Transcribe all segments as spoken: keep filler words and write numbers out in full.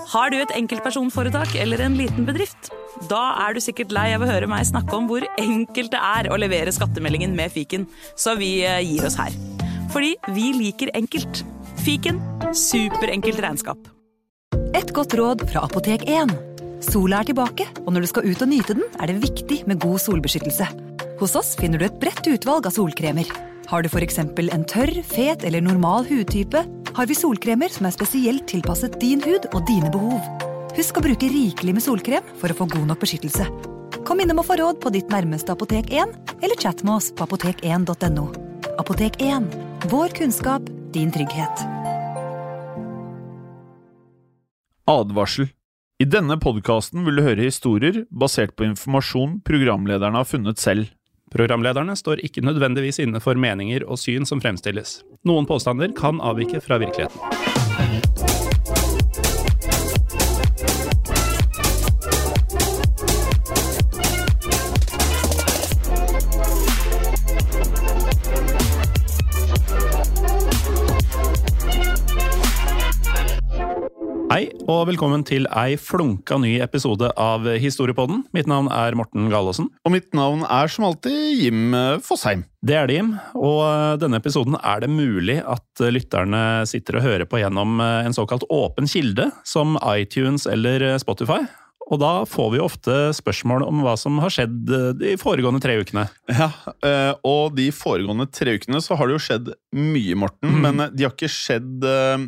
Har du et enkeltpersonforetak eller en liten bedrift? Da er du sikkert lei av å høre meg snakke om hvor enkelt det er å levere skattemeldingen med Fiken, så vi gir oss her. Fordi vi liker enkelt. Fiken, superenkelt regnskap. Et godt råd fra Apotek én. Sola er tilbake, og når du skal ut og nyte den, er det viktig med god solbeskyttelse. Hos oss finner du et bredt utvalg av solkremer. Har du for eksempel en tørr, fet eller normal hudtype, har vi solkremer som er spesielt tilpasset din hud og dine behov. Husk å bruke rikelig med solkrem for å få god nok beskyttelse. Kom innom og få råd på ditt nærmeste Apotek én, eller chat med oss på apotek én punktum no. Apotek én. Vår kunnskap, din trygghet. Advarsel. I denne podcasten vil du høre historier basert på informasjon programlederne har funnet selv. Programlederne står ikke nødvendigvis inne for meninger og syn som fremstilles. Noen påstander kan avvike fra virkeligheten. Hei, og velkommen til ei flunka ny episode av Historiepodden. Mitt navn er Morten Galaasen. Og mitt navn er som alltid Jim Fosheim. Det er det, Jim. Og denne episoden er det mulig at lytterne sitter og hører på gjennom en såkalt åpen kilde, som iTunes eller Spotify. Og da får vi ofte spørsmål om hva som har skjedd de foregående tre ukene. Ja, og de foregående tre ukene så har det jo skjedd mye, Morten, mm. men de har ikke skjedd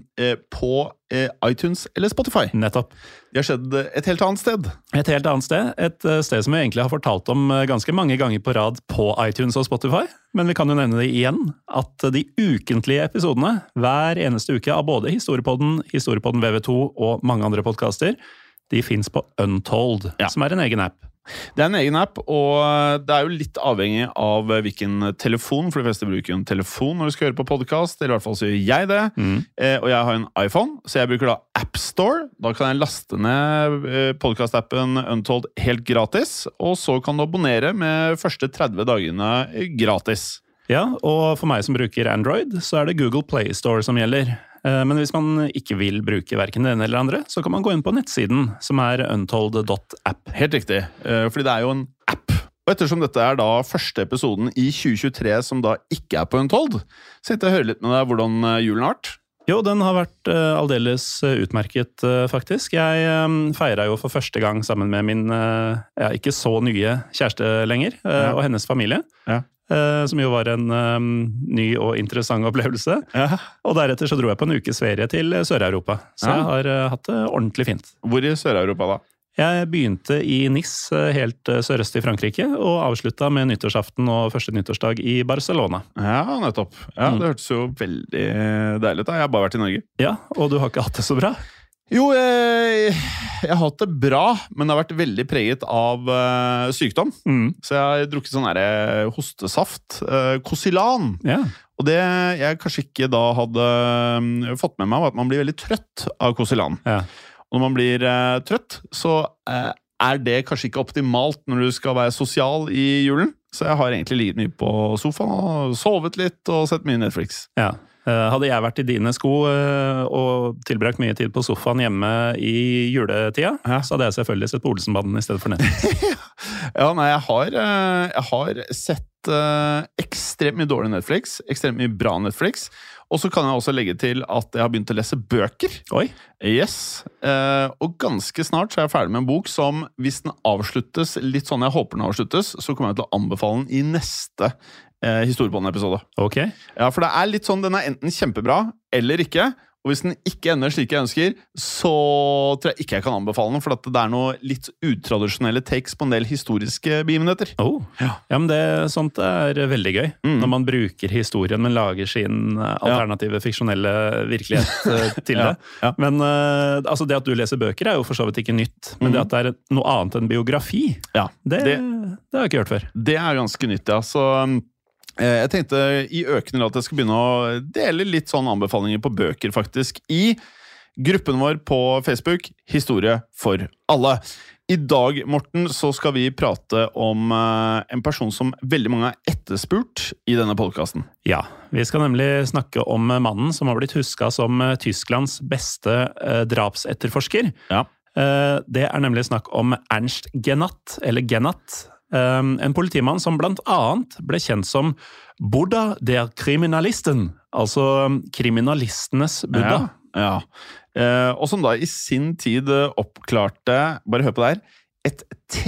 på iTunes eller Spotify. Nettopp. De har skjedd et helt annet sted. Et helt annet sted. Et sted som vi egentlig har fortalt om ganske mange ganger på rad på iTunes og Spotify. Men vi kan jo nevne det igjen, at de ukentlige episodene hver eneste uke av både Historiepodden, Historiepodden V V to og mange andre podcaster, de finnes på Untold, ja. Som er en egen app. Det er en egen app, og det er jo litt avhengig av hvilken telefon, for de fleste bruker jo en telefon når du skal høre på podcast, eller i hvert fall så gjør jeg det, mm. eh, og jeg har en iPhone, så jeg bruker da App Store. Da kan jeg laste ned podcast-appen Untold helt gratis, og så kan du abonnere med første tretti dagene gratis. Ja, og for meg som bruker Android, så er det Google Play Store som gjelder. Men hvis man ikke vil bruke hverken det ene eller andre, så kan man gå inn på nettsiden, som er untold dot app. Helt riktig, fordi det er jo en app. Og ettersom dette er da første episoden i tjue tjuetre som da ikke er på Untold, så jeg hører litt med deg hvordan julen har vært. Jo, den har vært uh, aldeles utmerket, uh, faktisk. Jeg um, feiret jo for første gang sammen med min uh, ja, ikke så nye kjæreste lenger, uh, ja. Og hennes familie. Ja. Uh, som jo var en um, ny og interessant opplevelse. Ja. Og deretter så dro jeg på en ukes ferie til Sør-Europa. Så ja. Jeg har uh, hatt det ordentlig fint. Hvor i Sør-Europa da? Jeg begynte i Nice, helt sørøst i Frankrike, og avsluttet med nyttårsaften og første nyttårsdag i Barcelona. Ja, nettopp. Ja, det hørtes jo veldig deilig ut da. Jeg har bare vært i Norge. Ja, og du har ikke hatt det så bra? Jo, jeg, jeg har hatt det bra, men det har vært veldig preget av uh, sykdom. Mm. Så jeg har drukket sånn her hostesaft, uh, Kosilan. Ja. Og det jeg kanskje ikke da hadde um, fått med meg, var at man blir veldig trøtt av Kosilan. Ja. Og når man blir uh, trøtt, så uh, er det kanskje ikke optimalt når du skal være sosial i julen. Så jeg har egentlig ligget mye på sofaen og sovet litt og sett mye Netflix. Ja. Hadde jeg vært i dine sko og tilbrakt mye tid på sofaen hjemme i juletida, ja. Så hadde jeg selvfølgelig sett på Olsenbanden i stedet for Netflix. Ja, nei, jeg har, jeg har sett ekstremt mye dårlig Netflix, ekstremt mye bra Netflix, og så kan jeg også legge til at jeg har begynt å lese bøker. Oi. Yes, og ganske snart så er jeg ferdig med en bok som, hvis den avsluttes litt sånn jeg håper den avsluttes, så kommer jeg til å anbefale den i neste Eh, Historiepodden-episode. Ok. Ja, for det er litt sånn, den er enten kjempebra eller ikke, og hvis den ikke ender slik jeg ønsker, så tror jeg ikke jeg kan anbefale den, for at det er noe litt utradisjonelle takes på en del historiske begivenheter. Oh. Ja. Ja, men det, sånt er veldig gøy, mm. når man bruker historien, men lager sin alternative, ja. Fiksjonelle virkelighet til det. Ja. Ja. Men uh, altså det at du leser bøker er jo for så vidt ikke nytt, men mm. det at det er noe annet enn biografi, ja. det, det, det har jeg ikke hørt før. Det er ganske nytt, ja. Så jeg tenkte i økende grad at jeg skal begynne å dele litt sånne anbefalinger på bøker faktisk i gruppen vår på Facebook, Historie for alle. I dag, Morten, så skal vi prate om uh, en person som veldig mange har etterspurt i denne podcasten. Ja, vi skal nemlig snakke om mannen som har blitt husket som uh, Tysklands beste uh, drapsetterforsker. Ja. Uh, det er nemlig snakk om Ernst Genat, eller Genat, um, en politimann som blant annet ble kjent som Buddha der Kriminalisten, altså um, kriminalistenes Buddha. Ja, ja. Eh, og som da i sin tid oppklarte, bare hør på det her, et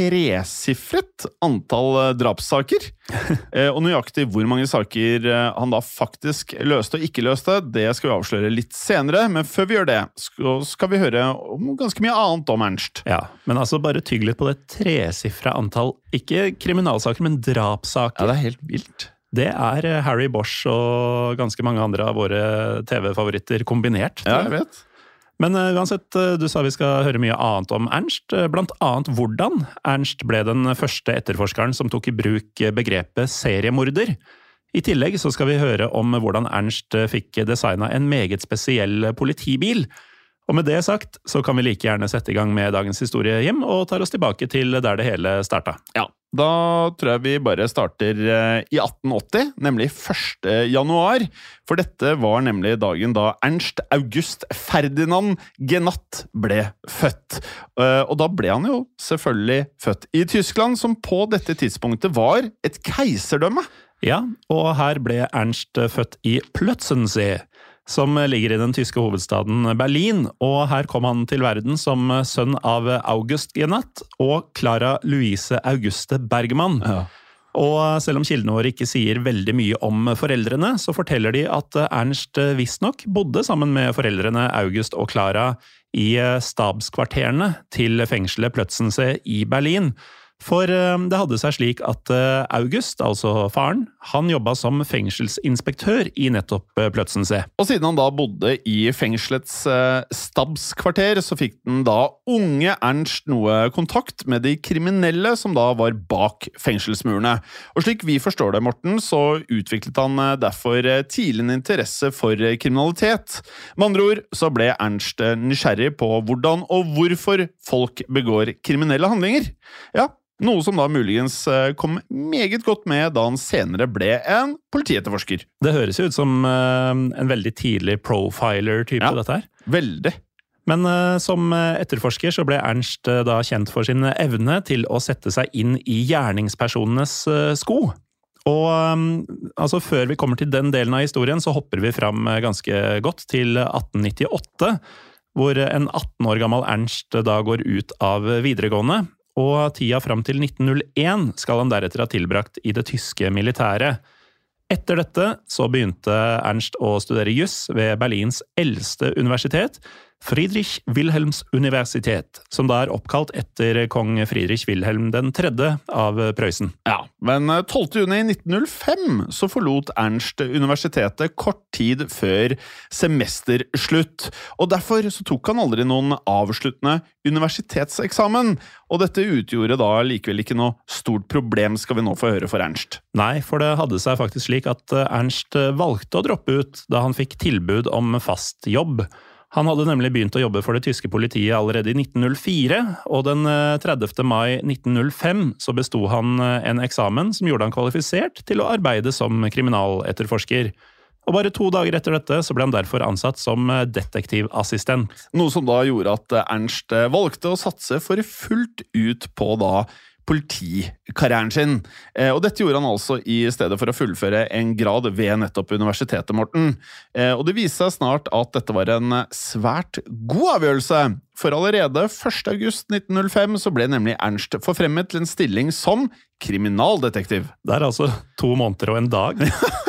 tresifret antall drapssaker. eh, og nøyaktig hvor mange saker han da faktisk løste og ikke løste, det skal vi avsløre litt senere, men før vi gjør det, skal vi høre om ganske mye annet om Ernst. Ja, men altså bare tygg litt på det tresifret antall, ikke kriminalsaker, men drapssaker. Ja, det er helt vilt. Det er Harry Bosch og ganske mange andre av våre T V-favoritter kombinert. Ja, jeg vet. Men uh, uansett, uh, du sa vi skal høre mye annet om Ernst, uh, blant annet hvordan Ernst ble den første etterforskeren som tok i bruk begrepet seriemorder. I tillegg så skal vi høre om hvordan Ernst uh, fikk designet en meget spesiell politibil. Og med det sagt, så kan vi like gjerne sette i gang med dagens historie, Jim, og tar oss tilbake til der det hele startet. Ja, da tror jeg vi bare starter i atten åtti, nemlig første januar, for dette var nemlig dagen da Ernst August Ferdinand Genat ble født. Og da ble han jo selvfølgelig født i Tyskland, som på dette tidspunktet var et keiserdømme. Ja, og her ble Ernst født i Plötzensee, som ligger i den tyske hovedstaden Berlin, og her kom han til verden som sønn av August Genat og Clara Louise Auguste Bergman. Ja. Og selv om kildene våre ikke sier veldig mye om foreldrene, så forteller de at Ernst visstnok bodde sammen med foreldrene August og Clara i stabskvarterene til fengselet Plötzensee i Berlin. For det hadde seg slik at August, altså faren, han jobbet som fengselsinspektør i nettopp Plötzensee. Og siden han da bodde i fengselets stabskvarter, så fikk den da unge Ernst noe kontakt med de kriminelle som da var bak fengselsmurene. Og slik vi forstår det, Morten, så utviklet han derfor tidlig en interesse for kriminalitet. Med andre ord så ble Ernst nysgjerrig på hvordan og hvorfor folk begår kriminelle handlinger. Ja, noe som da muligens kom meget godt med da han senere ble en politietterforsker. Det høres jo ut som uh, en veldig tidlig profiler-type, ja, dette her. Veldig. Men uh, som etterforsker så ble Ernst uh, da kjent for sin evne til å sette seg inn i gjerningspersonenes uh, sko. Og um, altså før vi kommer til den delen av historien, så hopper vi fram uh, ganske godt til atten nittiåtte, hvor en atten år gammel Ernst da går ut av videregående, og tida fram til nitten null én skal han deretter ha tilbrakt i det tyske militæret. Etter dette så begynte Ernst å studere juss ved Berlins eldste universitet, Friedrich Wilhelms Universitet, som da er oppkalt etter kong Friedrich Wilhelm den tredje av Prøysen. Ja, men tolvte juni nitten null fem så forlot Ernst universitetet kort tid før semesterslutt, og derfor så tok han aldri noen avsluttende universitetseksamen, og dette utgjorde da likevel ikke noe stort problem, skal vi nå få høre for Ernst. Nei, for det hadde seg faktisk slik at Ernst valgte å droppe ut da han fikk tilbud om fast jobb. Han hadde nemlig begynt å jobbe for det tyske politiet allerede i nitten null fire, og den tredjevte mai nitten null fem så bestod han en eksamen som gjorde han kvalifisert til å arbeide som kriminaletterforsker. Og bare to dager etter dette så ble han derfor ansatt som detektivassistent. Noe som da gjorde at Ernst valgte å satse for fullt ut på da politikarrieren sin. Og dette gjorde han altså i stedet for å fullføre en grad ved nettopp universitetet, Morten. Og det viste seg snart at dette var en svært god avgjørelse. For allerede første august nitten null fem så ble nemlig Ernst forfremmet til en stilling som kriminaldetektiv. Det er altså to måneder og en dag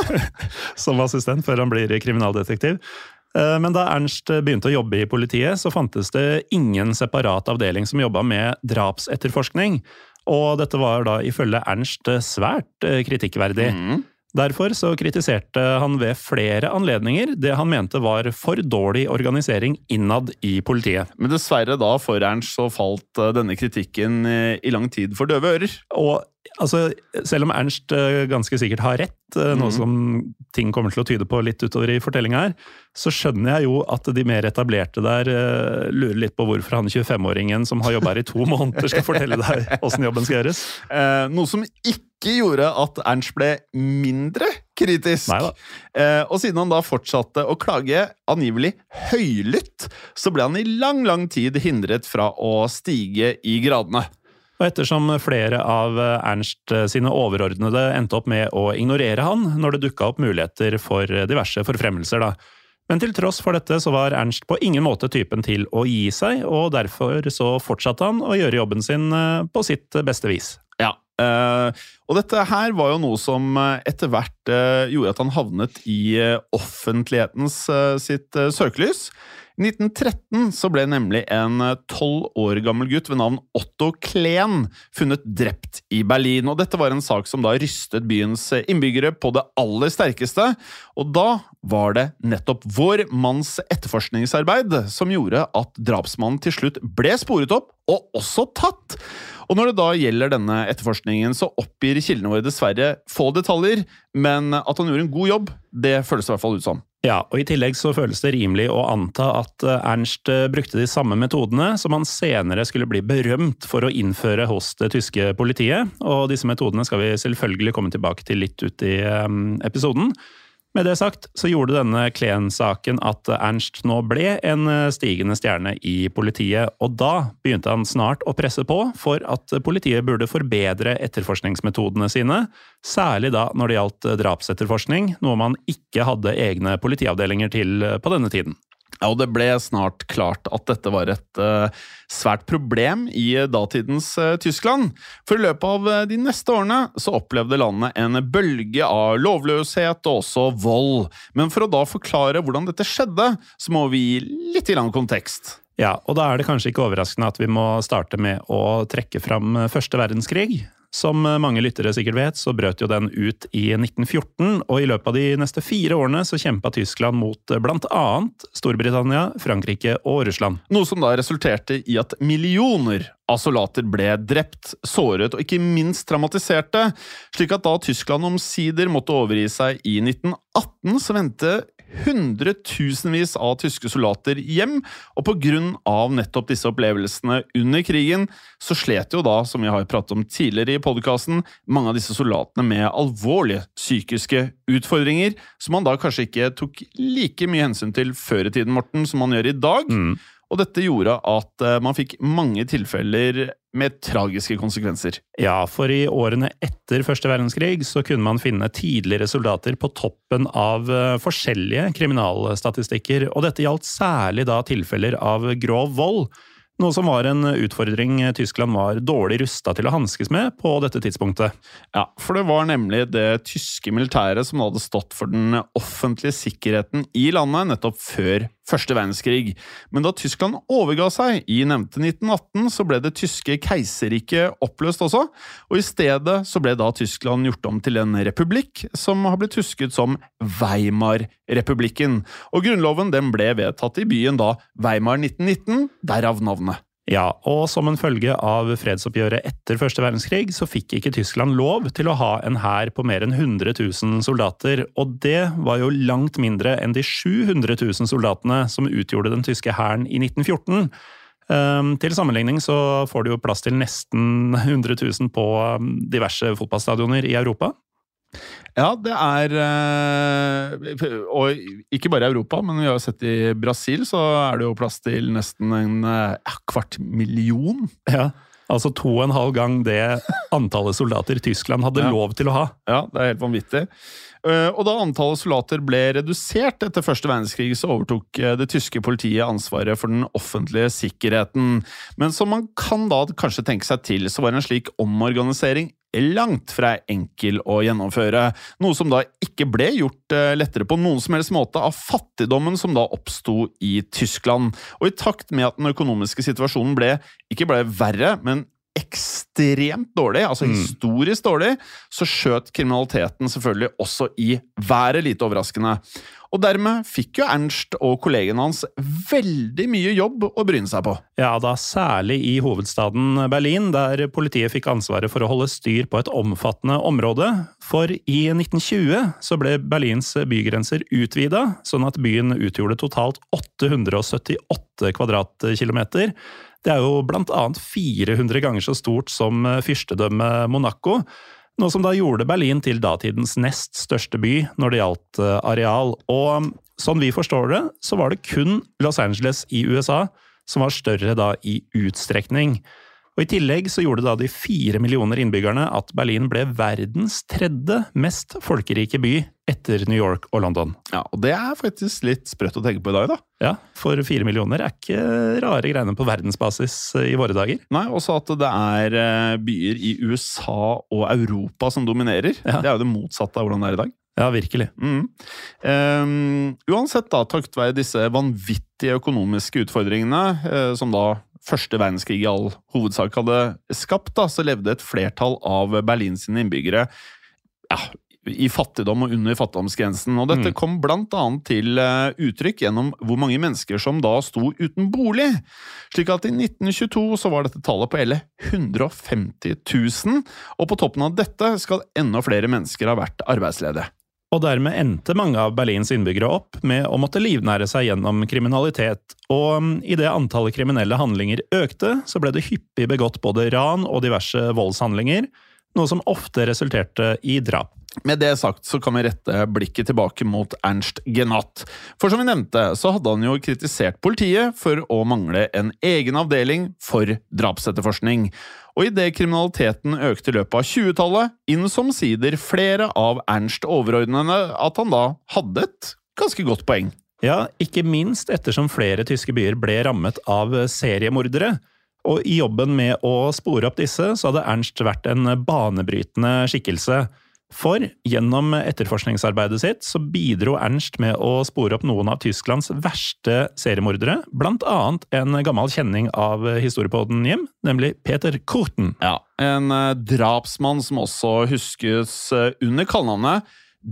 som assistent før han blir kriminaldetektiv. Men da Ernst begynte å jobbe i politiet, så fantes det ingen separat avdeling som jobbet med drapsetterforskning. Og dette var da ifølge Ernst svært kritikkverdig. Mm. Derfor så kritiserte han ved flere anledninger det han mente var for dårlig organisering innad i politiet. Men dessverre da for Ernst så falt denne kritikken i lang tid for døve ører. Og altså, selv om Ernst ganske sikkert har rett, noe mm. som ting kommer til å tyde på litt utover i fortellingen her, så skjønner jeg jo at de mer etablerte der uh, lurer litt på hvorfor han tjuefem-åringen som har jobbet her i to måneder skal fortelle deg hvordan jobben skal gjøres. Eh, noe som ikke gjorde at Ernst ble mindre kritisk. Eh, og siden han da fortsatte å klage angivelig høylytt, så ble han i lang, lang tid hindret fra å stige i gradene. Og ettersom flere av Ernst sine overordnede endte opp med å ignorere han når det dukket opp muligheter for diverse forfremmelser da. Men til tross for dette så var Ernst på ingen måte typen til å gi seg, og derfor så fortsatte han å gjøre jobben sin på sitt beste vis. Ja, og dette her var jo noe som etter hvert gjorde at han havnet i offentlighetens sitt søkelys. I nitten tretten så ble nemlig en tolv år gammel gutt ved navn Otto Klen funnet drept i Berlin, og dette var en sak som da rystet byens innbyggere på det aller sterkeste, og da var det nettopp vår manns etterforskningsarbeid som gjorde at drapsmannen til slutt ble sporet opp og også tatt. Og når det da gjelder denne etterforskningen, så oppgir kildene våre dessverre få detaljer, men at han gjorde en god jobb, det føles i hvert fall ut som. Ja, og i tillegg så føles det rimelig å anta at Ernst brukte de samme metodene som han senere skulle bli berømt for å innføre hos det tyske politiet, og disse metodene skal vi selvfølgelig komme tilbake til litt ut i episoden. Med det sagt så gjorde denne Klen-saken at Ernst nå ble en stigende stjerne i politiet, og da begynte han snart å presse på for at politiet burde forbedre etterforskningsmetodene sine, særlig da når det gjaldt drapsetterforskning, noe man ikke hadde egne politiavdelinger til på denne tiden. Ja, og det ble snart klart at dette var et uh, svært problem i datidens uh, Tyskland. For i løpet av uh, de neste årene så opplevde landet en bølge av lovløshet og også vold. Men for å da forklare hvordan dette skjedde, så må vi gi litt i lang kontekst. Ja, og da er det kanskje ikke overraskende at vi må starte med å trekke fram Første verdenskrig. Som mange lyttere sikkert vet, så brøt jo den ut i nitten fjorten, og i løpet av de neste fire årene så kjempet Tyskland mot blant annet Storbritannia, Frankrike og Russland. Noe som da resulterte i at millioner av soldater ble drept, såret og ikke minst traumatiserte, slik at da Tyskland omsider måtte overgi seg i nitten atten, så vendte hundretusenvis av tyske soldater hjem, og på grunn av nettopp disse opplevelsene under krigen, så slet jo da, som vi har pratet om tidligere i podcasten, mange av disse soldatene med alvorlige psykiske utfordringer, som man da kanskje ikke tok like mye hensyn til før i tiden, Morten, som man gjør i dag. Mm. Og dette gjorde at man fikk mange tilfeller med tragiske konsekvenser. Ja, for i årene etter Første verdenskrig så kunne man finne tidligere soldater på toppen av forskjellige kriminalstatistikker, og dette gjaldt særlig da tilfeller av grov vold, noe som var en utfordring Tyskland var dårlig rustet til å hanskes med på dette tidspunktet. Ja, for det var nemlig det tyske militæret som hadde stått for den offentlige sikkerheten i landet nettopp før Første verdenskrig. Men da Tyskland overga seg i nevnte nitten atten, så ble det tyske keiserriket oppløst også, og i stedet så ble da Tyskland gjort om til en republikk som har blitt husket som Weimar-republikken. Og grunnloven den ble vedtatt i byen da Weimar nitten nitten, derav navnet. Ja, og som en følge av fredsoppgjøret etter Første verdenskrig så fikk ikke Tyskland lov til å ha en hær på mer enn hundre tusen soldater, og det var jo langt mindre enn de sju hundre tusen soldatene som utgjorde den tyske hæren i nitten fjorten. Um, til sammenligning så får det jo plass til nesten hundre tusen på diverse fotballstadioner i Europa. Ja, det er, og ikke bare i Europa, men vi har sett i Brasil, så er det jo plass til nesten en ja, kvart million. Ja, altså to og en halv gang det antallet soldater Tyskland hadde ja. lov til å ha. Ja, det er helt vanvittig. Og da antallet soldater ble redusert etter Første verdenskrig, så overtok det tyske politiet ansvaret for den offentlige sikkerheten. Men som man kan da kanskje tenke seg til, så var en slik omorganisering langt fra enkel å gjennomføre, noe som da ikke ble gjort lettere på noen som helst måte av fattigdommen som da oppstod i Tyskland. Og i takt med at den økonomiske situasjonen ble, ikke ble verre, men ekstremt dårlig, altså historisk dårlig, så skjøt kriminaliteten selvfølgelig også i været, lite overraskende. Og dermed fikk jo Ernst og kollegene hans veldig mye jobb å bryne seg på. Ja, da særlig i hovedstaden Berlin, der politiet fikk ansvaret for å holde styr på et omfattende område. For i nitten tjue så ble Berlins bygrenser utvidet, sånn at byen utgjorde totalt åtte hundre syttiåtte kvadratkilometer. Det er jo blant annet fire hundre ganger så stort som fyrstedømme Monaco, noe som da gjorde Berlin til datidens nest største by når det gjaldt areal. Og sånn vi forstår det, så var det kun Los Angeles i U S A som var større da i utstrekning. Og i tillegg så gjorde da de fire millioner innbyggerne at Berlin ble verdens tredje mest folkerike by etter New York og London. Ja, og det er faktisk litt sprøtt å tenke på i dag da. Ja, for fire millioner er ikke rare greiene på verdensbasis i våre dager. Nei, også at det er byer i U S A og Europa som dominerer. Ja. Det er jo det motsatte av hvordan det er i dag. Ja, virkelig. Mm. Um, uansett da, takket være disse vanvittige økonomiske utfordringene, uh, som da første verdenskrig i all hovedsak hadde skapt, da, så levde et flertall av Berlin sine innbyggere ja, i fattigdom og under fattigdomsgrensen. Og dette mm. kom blant annet til uh, uttrykk gjennom hvor mange mennesker som da sto uten bolig. Slik at i nitten tjueto så var dette tallet på hele hundre og femti tusen, og på toppen av dette skal enda flere mennesker ha vært arbeidsledige. Og dermed endte mange av Berlins innbyggere opp med å måtte livnære seg gjennom kriminalitet. Og i det antallet kriminelle handlinger økte, så ble det hyppig begått både ran og diverse voldshandlinger, noe som ofte resulterte i drap. Med det sagt så kan vi rette blikket tilbake mot Ernst Genat. For som vi nevnte, så hadde han jo kritisert politiet for å mangle en egen avdeling for drapsetterforskning. Og i det kriminaliteten økte i løpet av tjuetallet, innså omsider flere av Ernst overordnede at han da hadde et ganske godt poeng. Ja, ikke minst ettersom flere tyske byer ble rammet av seriemordere. Og i jobben med å spore opp disse, så hadde Ernst vært en banebrytende skikkelse. For gjennom etterforskningsarbeidet sitt så bidro Ernst med å spore opp noen av Tysklands verste seriemordere, blant annet en gammel kjenning av historiepodden Jim, nemlig Peter Kürten. Ja, en drapsmann som også huskes under kallenavnet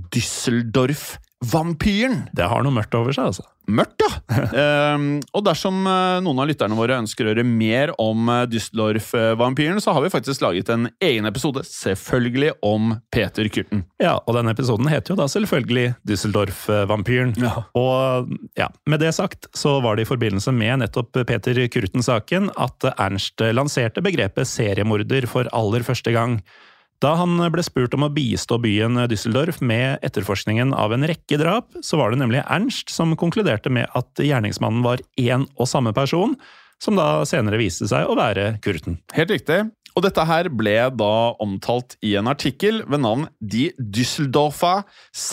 Düsseldorf-vampyren. Det har noe mørkt over seg, altså. Mørkt, ja! um, og dersom noen av lytterne våre ønsker å høre mer om Düsseldorf-vampyren, så har vi faktisk laget en egen episode, selvfølgelig om Peter Kürten. Ja, og denne episoden heter jo da selvfølgelig Düsseldorf-vampyren. Ja. Og ja, med det sagt så var det i forbindelse med nettopp Peter Kürten-saken at Ernst lanserte begrepet seriemorder for aller første gang. Da han ble spurt om å bistå byen Düsseldorf med etterforskningen av en rekke drap, så var det nemlig Ernst som konkluderte med at gjerningsmannen var en og samme person, som da senere viste seg å være Kürten. Helt riktig. Og dette her ble da omtalt i en artikkel ved navn Die Düsseldorfer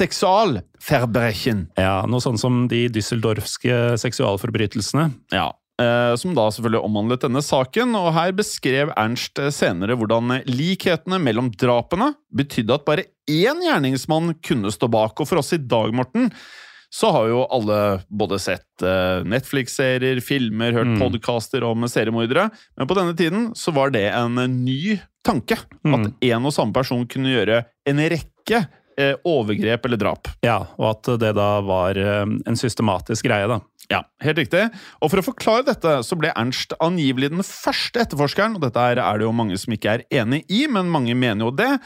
Sexualverbrechen. Ja, noe sånn som de Düsseldorfske seksualforbrytelsene. Ja. Som da selvfølgelig omhandlet denne saken, og her beskrev Ernst senere hvordan likhetene mellom drapene betydde at bare én gjerningsmann kunne stå bak. Og for oss i dag, Morten, så har jo alle både sett Netflix-serier, filmer, hørt mm. podcaster om seriemordere, men på denne tiden så var det en ny tanke, mm. at en og samme person kunne gjøre en rekke overgrep eller drap. Ja, og at det da var en systematisk greie da. Ja, helt riktig. Og for å forklare dette så ble Ernst angivelig den første etterforskeren, og dette er det jo mange som ikke er enig i, men mange mener jo det,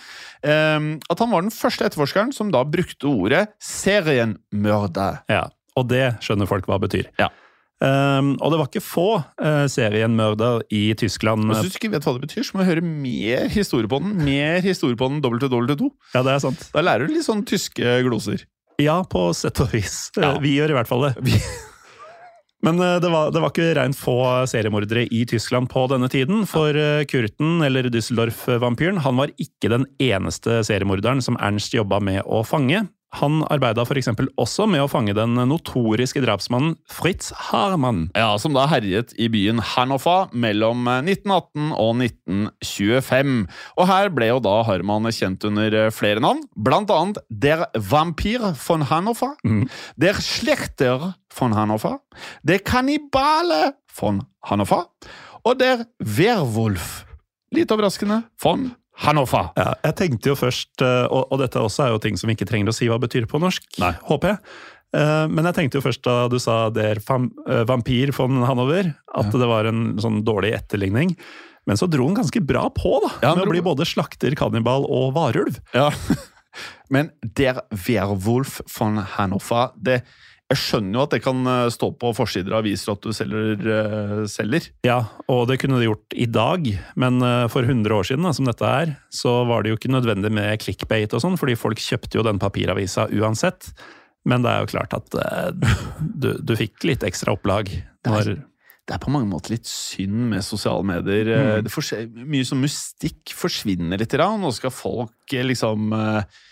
at han var den første etterforskeren som da brukte ordet serienmørder. Ja, og det skjønner folk hva betyr. Ja. Um, og det var ikke få uh, serienmørder i Tyskland. Hvis du ikke vet hva det betyr, så må du høre mer historie på den. Mer historie på den W W to. Ja, det er sant. Da lærer du litt sånn tyske gloser. Ja, på sett og vis. Ja. Vi gjør i hvert fall det. Vi Men det var, det var ikke rent få seriemordere i Tyskland på denne tiden, for Kürten, eller Düsseldorf-vampyren, han var ikke den eneste seriemorderen som Ernst jobbet med å fange. Han arbeidet for eksempel også med å fange den notoriske drapsmannen Fritz Haarmann. Ja, som da herjet i byen Hannover mellom nitten atten og nitten tjuefem. Og her ble jo da Haarmann kjent under flere navn, blant annet Der Vampyr von Hannover, mm. Der Schlechter von Hannover, Der Kannibale von Hannover og Der Werwolf Litt overraskende. Von Hannover. Ja, jeg tenkte jo først, og, og dette også er jo ting som vi ikke trenger å si hva betyr på norsk, Nei. håper jeg. Men jeg tenkte jo først da du sa der vampyr von Hannover, at ja. det var en sånn dårlig etterligning. Men så dro han ganske bra på da, ja, med å bli både slakter, kannibal og varulv. Ja, men der Werwolf von Hannover, det... Jeg skjønner jo at det kan stå på forsider av aviser at du selger, uh, selger. Ja, og det kunne det gjort i dag, men uh, for hundre år siden, da, som dette er, så var det jo ikke nødvendig med clickbait og sånn, fordi folk kjøpte jo den papiravisa uansett. Men det er jo klart at uh, du, du fikk litt ekstra opplag. Når... Det, er, det er på mange måter litt synd med sosiale medier. Mm. Det får, mye som mystikk forsvinner litt i dag. Nå skal folk liksom... Uh,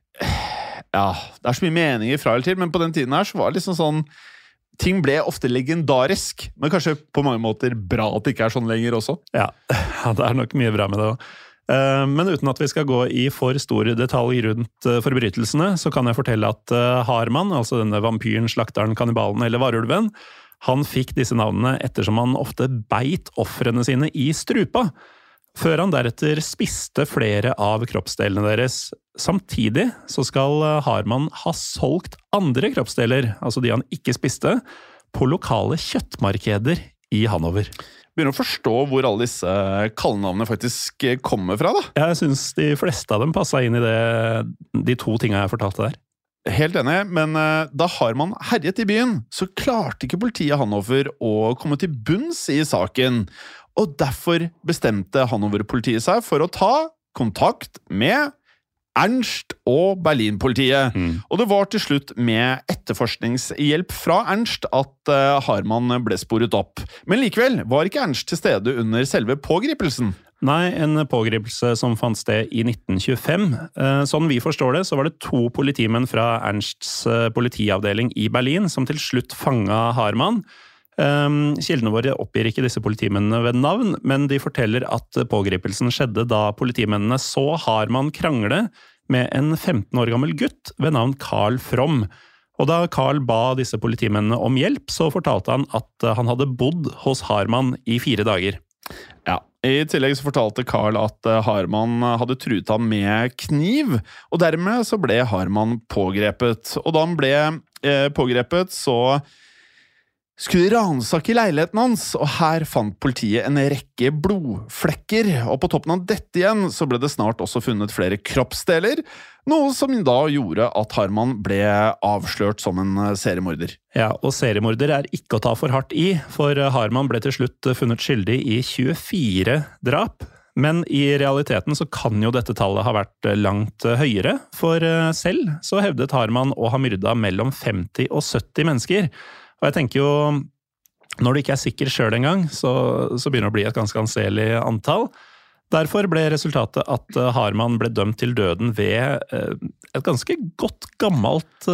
Ja, det er så mye meninger fra eller til, men på den tiden her så var det liksom sånn, ting ble ofte legendarisk, men kanskje på mange måter bra at det ikke er sånn lenger også. Ja, det er nok mye bra med det også. Men uten at vi skal gå i for store detaljer rundt forbrytelsene, så kan jeg fortelle at Harman, altså denne vampyren, slakteren, kannibalen eller varulven, han fikk disse navnene ettersom han ofte beit ofrene sine i strupa, før han deretter spiste flere av kroppsdelene deres. Samtidig så skal Harman ha solgt andre kroppsdeler, altså de han ikke spiste, på lokale kjøttmarkeder i Hannover. Begynner å forstå hvor alle disse kallenavnene faktisk kommer fra, da. Jeg synes de fleste av dem passet inn i det, de to tingene jeg fortalte der. Helt enig, men da Harman herjet i byen, så klarte ikke politiet Hannover å komme til bunns i saken. Og derfor bestemte Hannover-politiet seg for å ta kontakt med Ernst og Berlin-politiet. Mm. Og det var til slutt med etterforskningshjelp fra Ernst at uh, Harman ble sporet opp. Men likevel var ikke Ernst til stede under selve pågripelsen. Nei, en pågripelse som fant sted i nitten tjuefem. Sånn vi forstår det, så var det to politimenn fra Ernsts politiavdeling i Berlin som til slutt fanget Harman. Kildene våre oppgir ikke disse politimennene ved navn, men de forteller at pågripelsen skjedde da politimennene så Harman krangle med en femten år gammel gutt ved navn Carl From. Og da Carl ba disse politimennene om hjelp, så fortalte han at han hadde bodd hos Harman i fire dager. Ja, i tillegg så fortalte Carl at Harman hadde truet ham med kniv, og dermed så ble Harman pågrepet. Og da han ble eh, pågrepet, så skulle ransake i leiligheten hans, og her fant politiet en rekke blodflekker, og på toppen av dette igjen så ble det snart også funnet flere kroppsdeler, noe som da gjorde at Harman ble avslørt som en seriemorder. Ja, og seriemorder er ikke å ta for hardt i, for Harman ble til slutt funnet skyldig i tjuefire drap. Men i realiteten så kan jo dette tallet ha vært langt høyere, for selv så hevdet Harman å ha myrdet mellom femti og sytti mennesker. Og jeg tenker jo, når du ikke er sikker selv en gang, så, så begynner det å bli et ganske anselig antall. Derfor ble resultatet at Harman ble dømt til døden ved et ganske godt gammelt,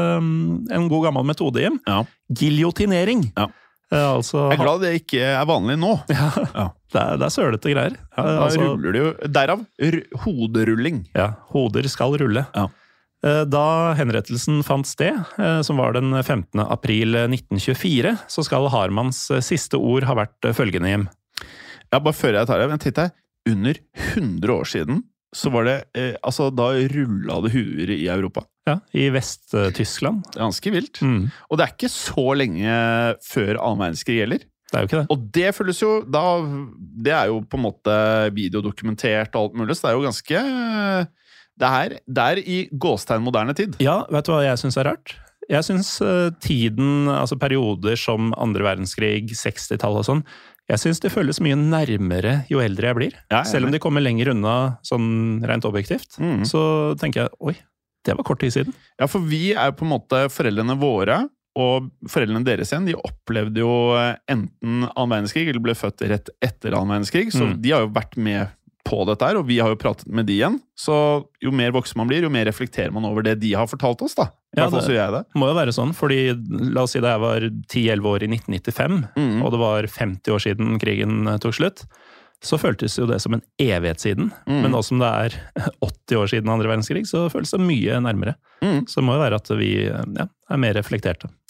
en god gammel metode, Jim. Ja. Giljotinering. Ja. Altså, jeg er glad det ikke er vanlig nå. Ja, ja. Det, er, det er sølete greier. Ja, da altså, ruller det jo, derav hoderulling. Ja, hoder skal rulle. Ja. Da henrettelsen fant sted, som var den femtende april nitten tjuefire, så skal Harmans siste ord ha vært følgende, Jim. Ja, bare før jeg tar det, men titt her, under hundre år siden, så var det, eh, altså da rullet det huer i Europa. Ja, i Vest-Tyskland. Det er ganske vilt. Mm. Og det er ikke så lenge før annen verdenskrig gjelder. Det er jo ikke det. Og det føles jo, da, det er jo på en måte videodokumentert og alt mulig, så det er jo ganske... Det er, det er i gåstegn moderne tid. Ja, vet du hva jeg synes er rart? Jeg synes uh, tiden, altså perioder som andre verdenskrig, sekstitallet og sånn, jeg synes det føles mye nærmere jo eldre jeg blir. Ja, jeg Selv om de kommer lenger unna sånn rent objektivt, mm. så tenker jeg, oi, det var kort tid siden. Ja, for vi er på en måte foreldrene våre, og foreldrene deres igjen, de opplevde jo enten annen verdenskrig, eller ble født rett etter annen verdenskrig, så mm. de har jo vært med på dette her, og vi har jo pratet med de igjen, så jo mer voksen man blir, jo mer reflekterer man over det de har fortalt oss, da. I ja, hvert fall så gjør jeg det. Må jo være sånn, fordi la oss si da jeg var ti elleve år i nitten nittifem, mm. og det var femti år siden krigen tok slutt, så føltes jo det som en evighet siden, mm. men nå som det er åtti år siden andre verdenskrig, så føles det mye nærmere. Mm. Så det må jo være at vi ja, er mer reflekterte.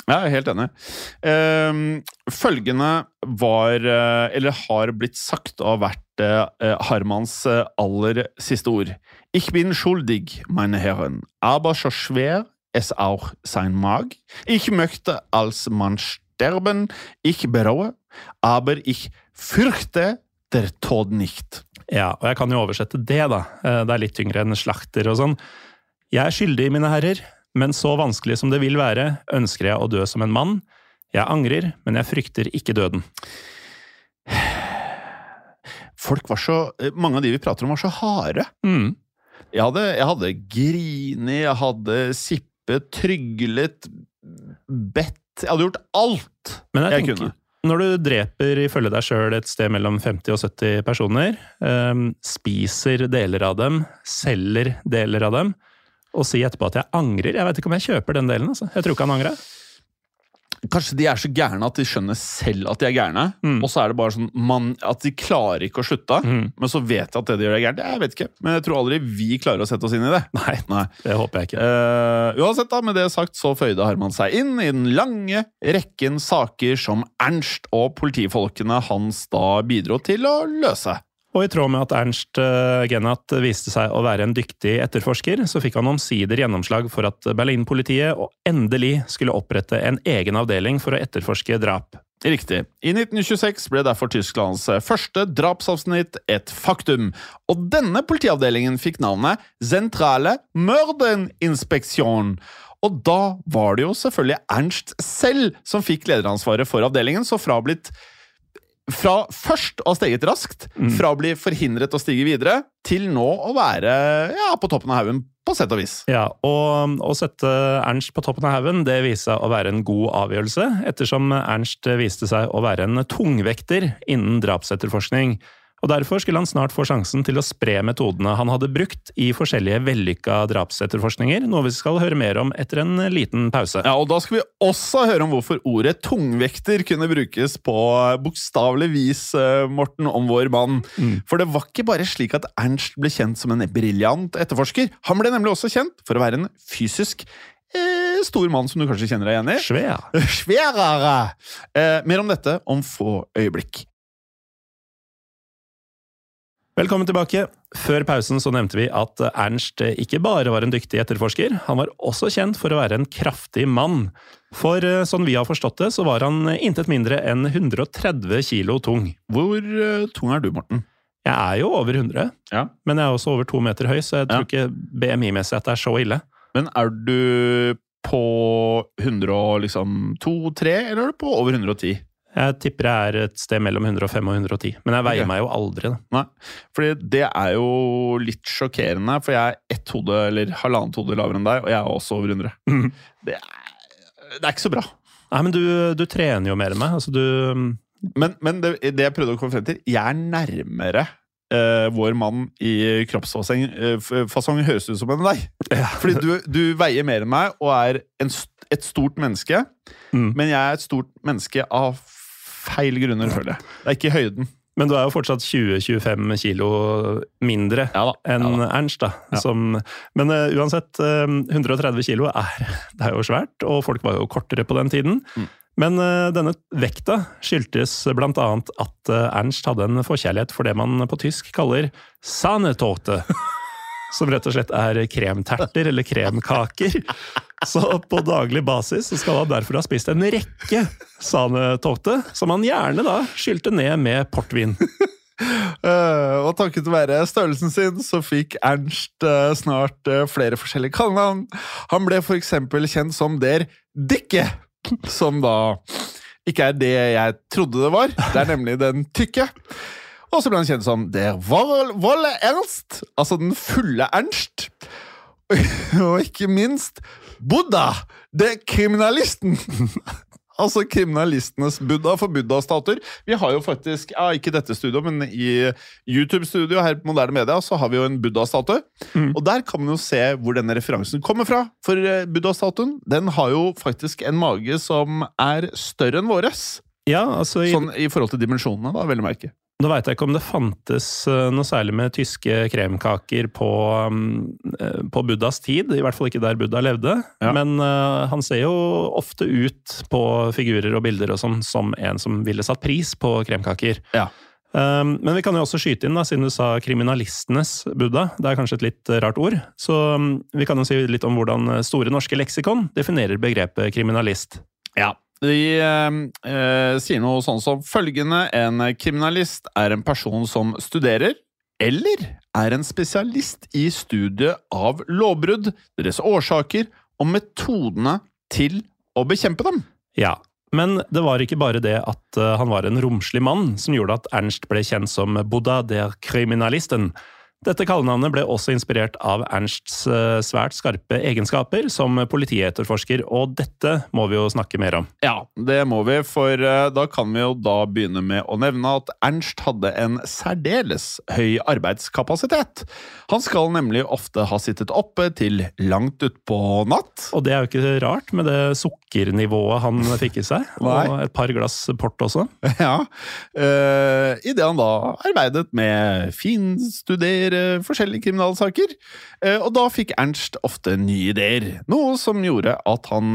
Ja, jeg er helt enig. Um, følgende var, eller har blitt sagt og vært uh, Harmans uh, aller siste ord. Ich bin schuldig, meine Herren, aber so schwer es auch sein mag. Ich möchte als Mann sterben, ich bereue, aber ich fürchte der Tod nicht. Ja, og jeg kan jo oversette det da. Det er litt tyngre enn slakter og sånn. Jeg er skyldig, mine herrer, men så vanskelig som det vil være, ønsker jeg å dø som en mann. Jeg angrer, men jeg frykter ikke døden. Folk var så, mange av de vi prater om var så harde. Mm. Jeg hadde, jeg hadde grinet, jeg hadde sippet, tryglet, bedt, jeg hadde gjort alt men jeg, jeg tenker, kunne. Når du dreper ifølge deg selv et sted mellom femti og sytti personer, um, spiser deler av dem, selger deler av dem, og si etterpå at jeg angrer. Jeg vet ikke om jeg kjøper den delen, altså. Jeg tror ikke han angrer. Kanskje de er så gærne at de skjønner selv at de er gærne, mm. og så er det bare sånn man, at de klarer ikke å slutte, mm. men så vet de at det de gjør er gærent. Jeg vet ikke, men jeg tror aldri vi klarer å sette oss inn i det. Nei, Nei. det håper jeg ikke. Uh, uansett da, med det sagt, så føyde Harman seg inn i den lange rekken saker som Ernst og politifolkene hans da bidro til å løse. Og i tråd med at Ernst uh, Genat viste seg å være en dyktig etterforsker, så fikk han omsider gjennomslag for at Berlin-politiet og endelig skulle opprette en egen avdeling for å etterforske drap. Riktig. I nitten tjueseks ble derfor Tysklands første drapsavsnitt et faktum, og denne politiavdelingen fikk navnet Zentrale Mördeninspektion. Og da var det jo selvfølgelig Ernst selv som fikk lederansvaret for avdelingen, så fra blitt Fra først å ha steget raskt, mm. fra å bli forhindret å stige videre, til nå å være ja, på toppen av haugen, på sett og vis. Ja, og å sette Ernst på toppen av haugen, det viste seg å være en god avgjørelse, ettersom Ernst viste seg å være en tungvekter innen drapsetterforskning. Og derfor skulle han snart få sjansen til å spre metodene han hadde brukt i forskjellige vellykka drapsetterforskninger, noe vi skal høre mer om etter en liten pause. Ja, og da skal vi også høre om hvorfor ordet tungvekter kunne brukes på bokstavelig vis, Morten, om vår mann. Mm. For det var ikke bare slik at Ernst ble kjent som en briljant etterforsker. Han ble nemlig også kjent for å være en fysisk eh, stor mann som du kanskje kjenner deg igjen i. Svær. Sværere! Eh, mer om dette om få øyeblikk. Velkommen tilbake. Før pausen så nevnte vi at Ernst ikke bare var en dyktig etterforsker, han var også kjent for å være en kraftig mann. For sånn vi har forstått det, så var han intet mindre enn hundre og tretti kilo tung. Hvor uh, tung er du, Morten? Jeg er jo over hundre, ja. Men jeg er også over to meter høy, så jeg tror ja. ikke B M I-messig at det er så ille. Men er du på hundre og liksom to tre, eller er du på over hundre og ti? Jeg tipper jeg er et sted mellom hundre og fem og hundre og ti, men jeg veier okay. meg jo aldri. Da. Nei, fordi det er jo litt sjokkerende, for jeg er ett hode eller halvannet hode lavere enn deg, og jeg er også over hundre. Mm. Det, er, det er ikke så bra. Nei, men du, du trener jo mer enn meg, altså du... Men, men det, det jeg prøvde å komme frem til, jeg er nærmere uh, vår mann i kroppsfasong, uh, fasong høres ut som enn deg. Ja. Fordi du, du veier mer enn meg, og er en, et stort menneske, mm. men jeg er et stort menneske av feil grunner, føler jeg. Det er ikke høyden. Men du er jo fortsatt tjue til tjuefem kilo mindre ja da, enn ja da. Ernst, da. Ja. Som, men uh, uansett, uh, hundre og tretti kilo er, det er jo svært, og folk var jo kortere på den tiden. Mm. Men uh, denne vekta skyldtes blant annet at uh, Ernst hadde en forkjærlighet for det man på tysk kaller Sahnetorte. Som rett og slett er kremterter eller kremkaker. Så på daglig basis så skal han derfor ha spist en rekke Sahnetorte, som han gjerne da skylte ned med portvin. Uh, og takket være størrelsen sin, så fikk Ernst uh, snart uh, flere forskjellige kallenavn. Han ble for eksempel kjent som Der Dikke, som da ikke er det jeg trodde det var. Det er nemlig den tykke. Og så ble han kjent som Der Volle Ernst, altså den fulle Ernst. Og ikke minst Buddha, det kriminalisten. Altså kriminalistenes Buddha for Buddha-statuer. Vi har jo faktisk, ja, ikke dette studio, men i YouTube-studio her på Moderne Media, så har vi jo en Buddha-statue. Mm. Og der kan man jo se hvor denne referansen kommer fra. For Buddha-statuen, den har jo faktisk en mage som er større enn våres. Ja, altså... I... Sånn i forhold til dimensjonene da, vel å merke. Nå vet jeg ikke om det fantes noe særlig med tyske kremkaker på, på Buddhas tid, i hvert fall ikke der Buddha levde, ja. Men uh, han ser jo ofte ut på figurer og bilder og sånn, som en som ville satt pris på kremkaker. Ja. Um, men vi kan jo også skyte inn, da, siden du sa kriminalistenes Buddha, det er kanskje et litt rart ord, så um, vi kan jo si litt om hvordan Store norske leksikon definerer begrepet kriminalist. Ja. De eh, sier noe sånn som følgende: en kriminalist er en person som studerer, eller er en spesialist i studiet av lovbrudd, deres årsaker og metodene til å bekjempe dem. Ja, men det var ikke bare det at han var en romslig mann som gjorde at Ernst ble kjent som Buddha der Kriminalisten. Dette kallenavnet ble også inspirert av Ernsts svært skarpe egenskaper som politietterforsker, og dette må vi jo snakke mer om. Ja, det må vi, for da kan vi jo da begynne med å nevne at Ernst hadde en særdeles høy arbeidskapasitet. Han skal nemlig ofte ha sittet oppe til langt ut på natt. Og det er jo ikke rart med det sukkernivået han fikk i seg, og et par glass port også. Ja, uh, i det han da arbeidet med finstudere forskjellige kriminalsaker, og da fikk Ernst ofte nye ideer, noe som gjorde at han,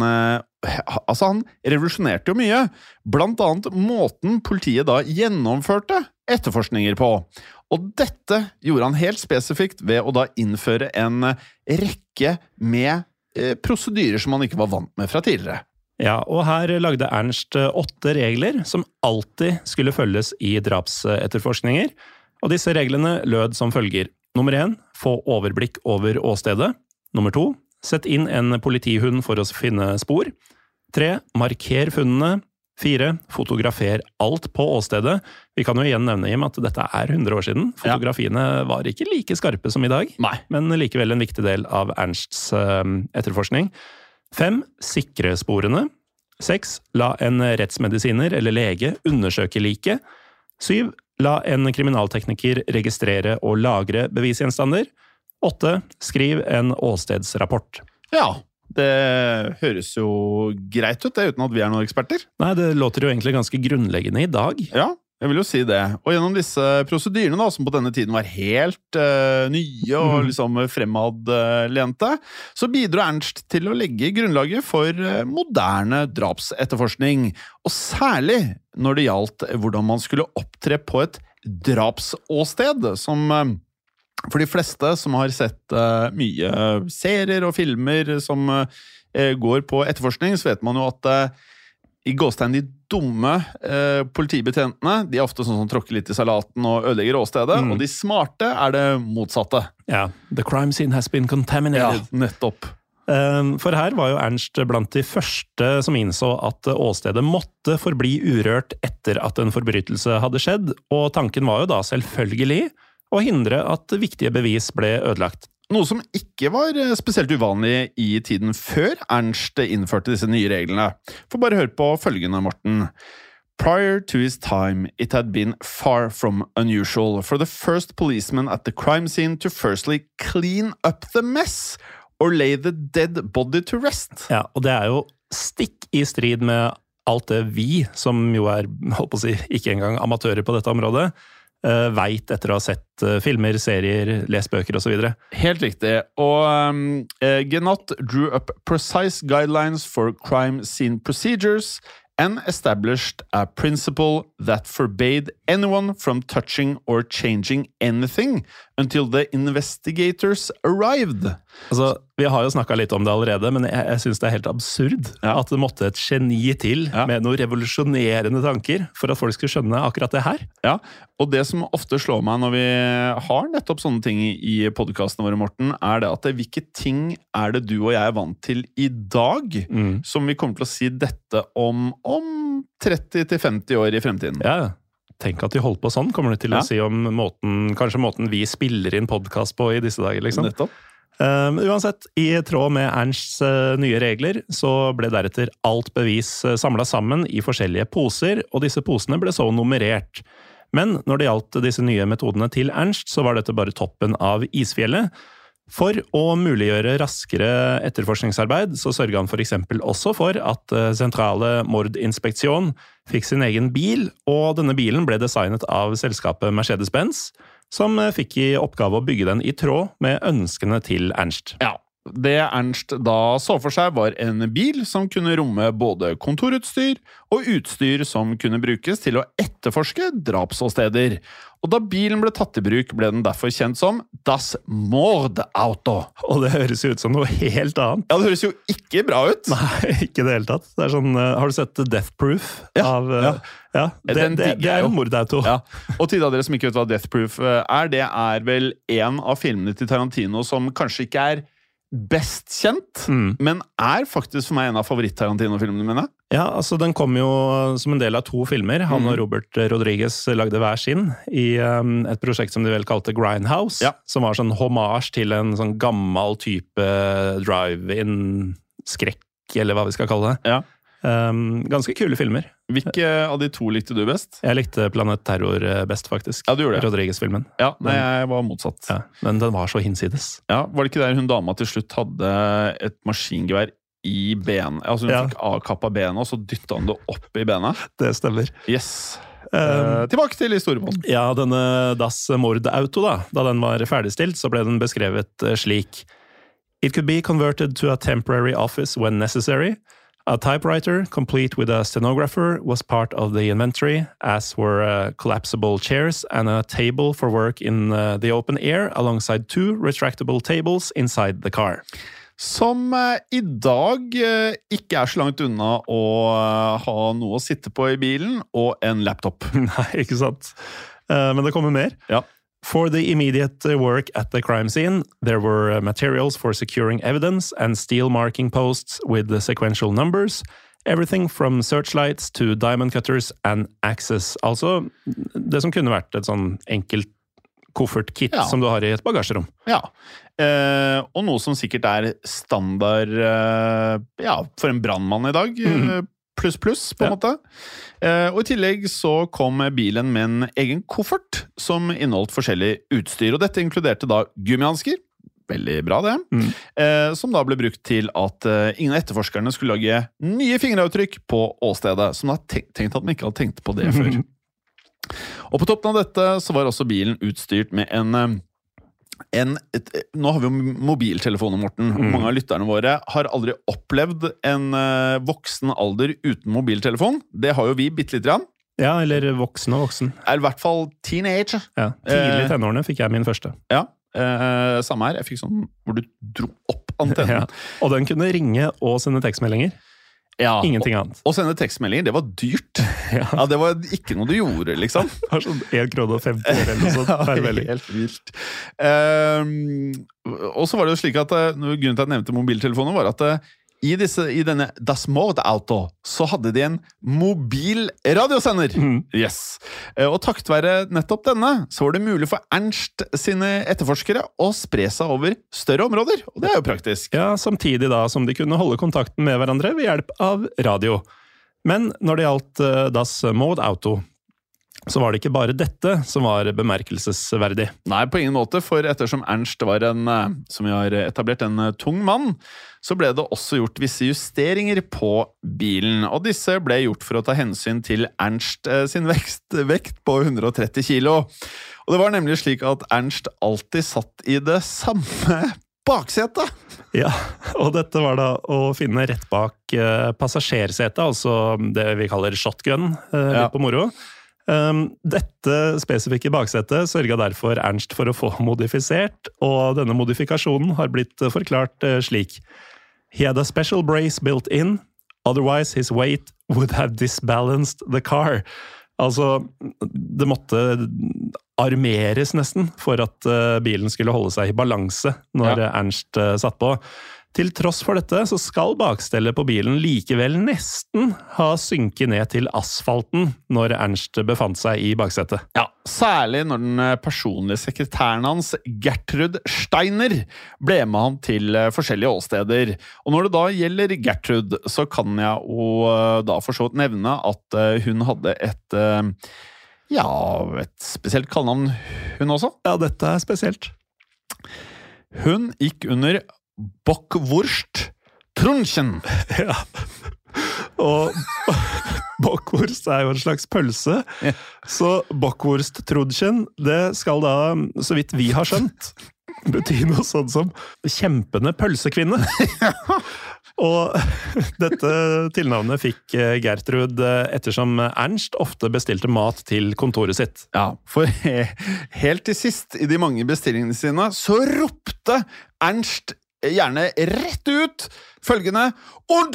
altså han revolusjonerte jo mye, blant annet måten politiet da gjennomførte etterforskninger på. Og dette gjorde han helt spesifikt ved å da innføre en rekke med prosedyrer som han ikke var vant med fra tidligere. Ja, og her lagde Ernst åtte regler som alltid skulle følges i drapsetterforskninger. Og disse reglene lød som følger. Nummer én, få overblikk over åstedet. Nummer to, sett inn en politihund for å finne spor. Tre, marker funnene. Fire, fotografer alt på åstedet. Vi kan jo igjen nevne Jim at dette er hundre år siden. Fotografiene var ikke like skarpe som i dag, Nei. Men likevel en viktig del av Ernsts uh, etterforskning. Fem, sikre sporene. Seks, la en rettsmedisiner eller lege undersøke liket. Syv, la en kriminaltekniker registrere og lagre bevisgjenstander. Åtte, skriv en åstedsrapport. Ja, det høres jo greit ut, det, uten at vi er noen eksperter. Nei, det låter jo egentlig ganske grunnleggende i dag. Ja, jeg vil jo si det. Og gjennom disse prosedyrene da, som på denne tiden var helt uh, nye og liksom fremadlente, så bidro Ernst til å legge grunnlaget for uh, moderne drapsetterforskning. Og særlig når det gjaldt hvordan man skulle opptre på et drapsåsted, som uh, for de fleste som har sett uh, mye serier og filmer som uh, går på etterforskning, så vet man jo at uh, i gåstegn de dumme eh, politibetjentene, de er ofte sånn som tråkker litt i salaten og ødelegger åstedet, mm. og de smarte er det motsatte. Ja, the crime scene has been contaminated. Ja, nettopp. For her var jo Ernst blant de første som innså at åstedet måtte forbli urørt etter at en forbrytelse hadde skjedd, og tanken var jo da selvfølgelig å hindre at viktige bevis ble ødelagt. Noe som ikke var spesielt uvanlig i tiden før Ernst innførte disse nye reglene. For bare hør på følgende, Morten. Prior to his time, it had been far from unusual for the first policeman at the crime scene to firstly clean up the mess or lay the dead body to rest. Ja, og det er jo stikk i strid med alt det vi, som jo er, holdt på å si, ikke engang amatører på dette området, Uh, vet etter å ha sett uh, filmer, serier, lest bøker og så videre. Helt riktig. Og um, uh, Genot drew up precise guidelines for crime scene procedures and established a principle that forbade anyone from touching or changing anything until the investigators arrived. Altså, vi har jo snakket litt om det allerede, men jeg, jeg synes det er helt absurd ja. At det måtte et geni til ja. Med noen revolusjonerende tanker for at folk skulle skjønne akkurat det her. Ja, og det som ofte slår meg når vi har nettopp sånne ting i podcastene våre, Morten, er det at hvilke ting er det du og jeg er vant til i dag, mm. som vi kommer til å si dette om om tretti til femti år i fremtiden. Ja, tenk at de holdt på sånn, kommer du til ja. Å si om måten, kanskje måten vi spiller inn podcast på i disse dager, liksom. Nettopp. Um, uansett, i tråd med Ernsts uh, nye regler, så ble deretter alt bevis uh, samlet sammen i forskjellige poser, og disse posene ble så nummerert. Men når det gjaldt disse nye metodene til Ernst, så var dette bare toppen av isfjellet. For å muliggjøre raskere etterforskningsarbeid, så sørget han for eksempel også for at sentrale mordinspeksjon fikk sin egen bil, og denne bilen ble designet av selskapet Mercedes-Benz, som fikk i oppgave å bygge den i tråd med ønskene til Ernst. Ja. Det Ernst da så for seg var en bil som kunne romme både kontorutstyr og utstyr som kunne brukes til å etterforske drapsåsteder. Og da bilen ble tatt i bruk, ble den derfor kjent som Das Mordauto. Og det høres jo ut som noe helt annet. Ja, det høres jo ikke bra ut. Nei, ikke det hele tatt. Det er sånn, har du sett Death Proof? Ja, av, ja. ja det, det, det er jo mordauto. Ja. Og til dere som ikke vet hva Death Proof er, det er vel en av filmene til Tarantino som kanskje ikke er best kjent, mm. men er faktisk for meg en av favoritt-Tarantino-filmene mine. Ja, altså den kom jo som en del av to filmer. Han mm. og Robert Rodriguez lagde hver sin i um, et prosjekt som de vel kalte Grindhouse, ja. Som var sånn homage til en sånn gammel type drive-in-skrekk, eller hva vi skal kalle det. Ja. Um, ganske kule filmer. Hvilke av de to likte du best? Jeg likte Planet Terror best, faktisk. Ja, du gjorde det. Rodriguez-filmen. Ja, nei, jeg var motsatt. Ja, men den var så hinsides. Ja, var det ikke der hun dama til slutt hadde et maskingevær i ben? Altså hun ja. Fikk avkappa benet, og så dyttet han det opp i benet? Det stemmer. Yes. Um, uh, tilbake til historiebånd. Ja, denne Das Mordauto, da, da den var ferdigstilt, så ble den beskrevet slik. It could be converted to a temporary office when necessary. A typewriter, complete with a stenographer, was part of the inventory, as were uh, collapsible chairs and a table for work in uh, the open air, alongside two retractable tables inside the car. Som uh, i dag uh, ikke er så langt unna å uh, ha noe å sitte på i bilen, og en laptop. Nei, ikke sant. Uh, men det kommer mer. Ja. For the immediate work at the crime scene, there were materials for securing evidence and steel marking posts with the sequential numbers, everything from searchlights to diamond cutters and axes. Altså det som kunne vært et sånn enkelt koffertkit ja. Som du har i et bagasjerom. Ja, eh, og noe som sikkert er standard eh, ja, for en brandmann i dag. Mm. Pluss, pluss, på en ja. Måte. Eh, og i tillegg så kom bilen med en egen koffert som inneholdt forskjellig utstyr. Og dette inkluderte da gummihansker. Veldig bra, det. Mm. Eh, som da ble brukt til at eh, ingen av etterforskerne skulle lage nye fingeravtrykk på åstedet. Som da tenkt, tenkt at man ikke hadde tenkt på det før. Og på toppen av dette så var også bilen utstyrt med en... En, et, nå har vi jo mobiltelefoner, Morten. Mm. Mange av lytterne våre har aldri opplevd en uh, voksen alder uten mobiltelefon. Det har jo vi bitte litt grann. Ja, eller voksen og voksen. Er i hvert fall teenage. Ja, tidlig i tenårene fikk jeg min første. Ja, uh, samme her. Jeg fikk sånn hvor du dro opp antennen. Ja. Og den kunne ringe og sende tekstmeldinger. Ja, ingenting annet. Og, og sende tekstmeldinger, det var dyrt. Ja. Ja, det var ikke noe du gjorde, liksom. Det var sånn en krone og femti eller noe sånt per melding. Helt vilt. Um, og så var det jo slik at, grunnen til at jeg nevnte mobiltelefoner var at i, disse, i denne Das Mordauto så hadde de en mobil radiosender. Mm. Yes. Og takket være nettopp denne, så var det mulig for Ernst sine etterforskere å spre seg over større områder, og det er jo praktisk. Ja, samtidig da som de kunne holde kontakten med hverandre ved hjelp av radio. Men når det gjaldt uh, Das Mordauto, så var det ikke bare dette som var bemerkelsesverdig. Nei, på ingen måte, for ettersom Ernst var en, som vi har etablert, en tung mann, så ble det også gjort visse justeringer på bilen, og disse ble gjort for å ta hensyn til Ernst sin vekst, vekt på hundre og tretti kilo. Og det var nemlig slik at Ernst alltid satt i det samme baksetet. Ja, og dette var da å finne rett bak eh, passasjersetet, altså det vi kaller shotgun, eh, litt ja. På moro. Um, dette spesifikke baksetet sørget derfor Ernst for å få modifisert, og denne modifikasjonen har blitt forklart uh, slik. He had a special brace built in, otherwise his weight would have disbalanced the car. Altså, det måtte armeres nesten for at uh, bilen skulle holde seg i balanse når ja. Ernst uh, satt på. Til tross for dette så skal bakstellet på bilen likevel nesten ha synket ned til asfalten når Ernst befant seg i baksetet. Ja, særlig når den personlige sekretæren hans, Gertrud Steiner, ble med ham til forskjellige åsteder. Og når det da gjelder Gertrud, så kan jeg jo da for så vidt nevne at hun hadde et, ja, et spesielt kallenavn hun også. Ja, dette er spesielt. Hun gikk under Bockwurst Trudchen. Ja. Og bockwurst er jo en slags pølse, ja. Så bockwurst Trudchen, det skal da, så vidt vi har skjønt, bety noe sånt som kjempende pølsekvinne. Og dette tilnavnet fikk Gertrud ettersom Ernst ofte bestilte mat til kontoret sitt. Ja, for helt til sist i de mange bestillingene sine, så ropte Ernst gjerne rett ut følgende «Und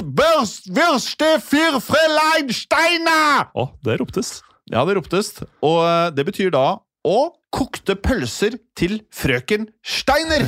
Würste für Fräulein Steiner!» Å, det roptes. Ja, det roptes. Og det betyr da «Og kokte pølser til frøken Steiner!»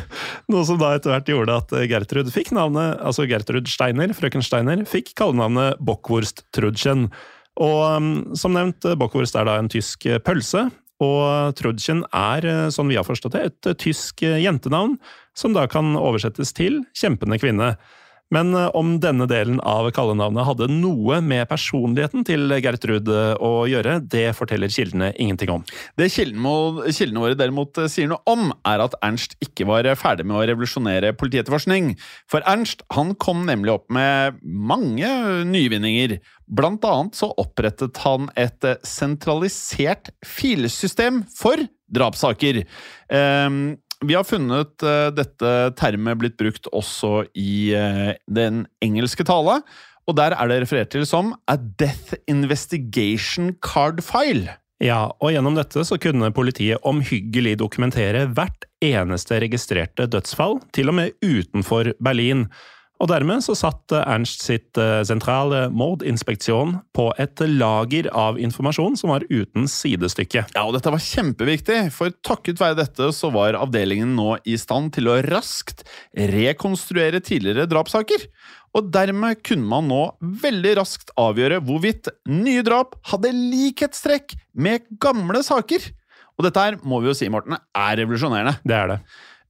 Noe som da etter hvert gjorde at Gertrud fikk navnet, altså Gertrud Steiner, frøken Steiner, fikk kallenavnet Bockwurst Trudchen. Og um, som nevnt, Bockwurst er da en tysk pølse, og Trudchen er, sånn vi har forstått det, et tysk jentenavn, som da kan oversettes til kjempende kvinne. Men om denne delen av kallenavnet hadde noe med personligheten til Gertrud å gjøre, det forteller kildene ingenting om. Det kildene våre derimot sier noe om, er at Ernst ikke var ferdig med å revolusjonere politietterforskning. For Ernst, han kom nemlig opp med mange nyvinninger. Blant annet så opprettet han et sentralisert filsystem for drapssaker. Um, Vi har funnet uh, dette termet blitt brukt også i uh, den engelske tale, og der er det referert til som a death investigation card file. Ja, og gjennom dette så kunne politiet omhyggelig dokumentere hvert eneste registrerte dødsfall, til og med utenfor Berlin. Og dermed så satt Ernst sitt sentrale mordinspeksjon på et lager av informasjon som var uten sidestykke. Ja, og dette var kjempeviktig, for takket være dette så var avdelingen nå i stand til å raskt rekonstruere tidligere drapssaker. Og dermed kunne man nå veldig raskt avgjøre hvorvidt nye drap hadde likhetstrekk med gamle saker. Og dette her, må vi jo si, Morten, er revolusjonerende. Det er det.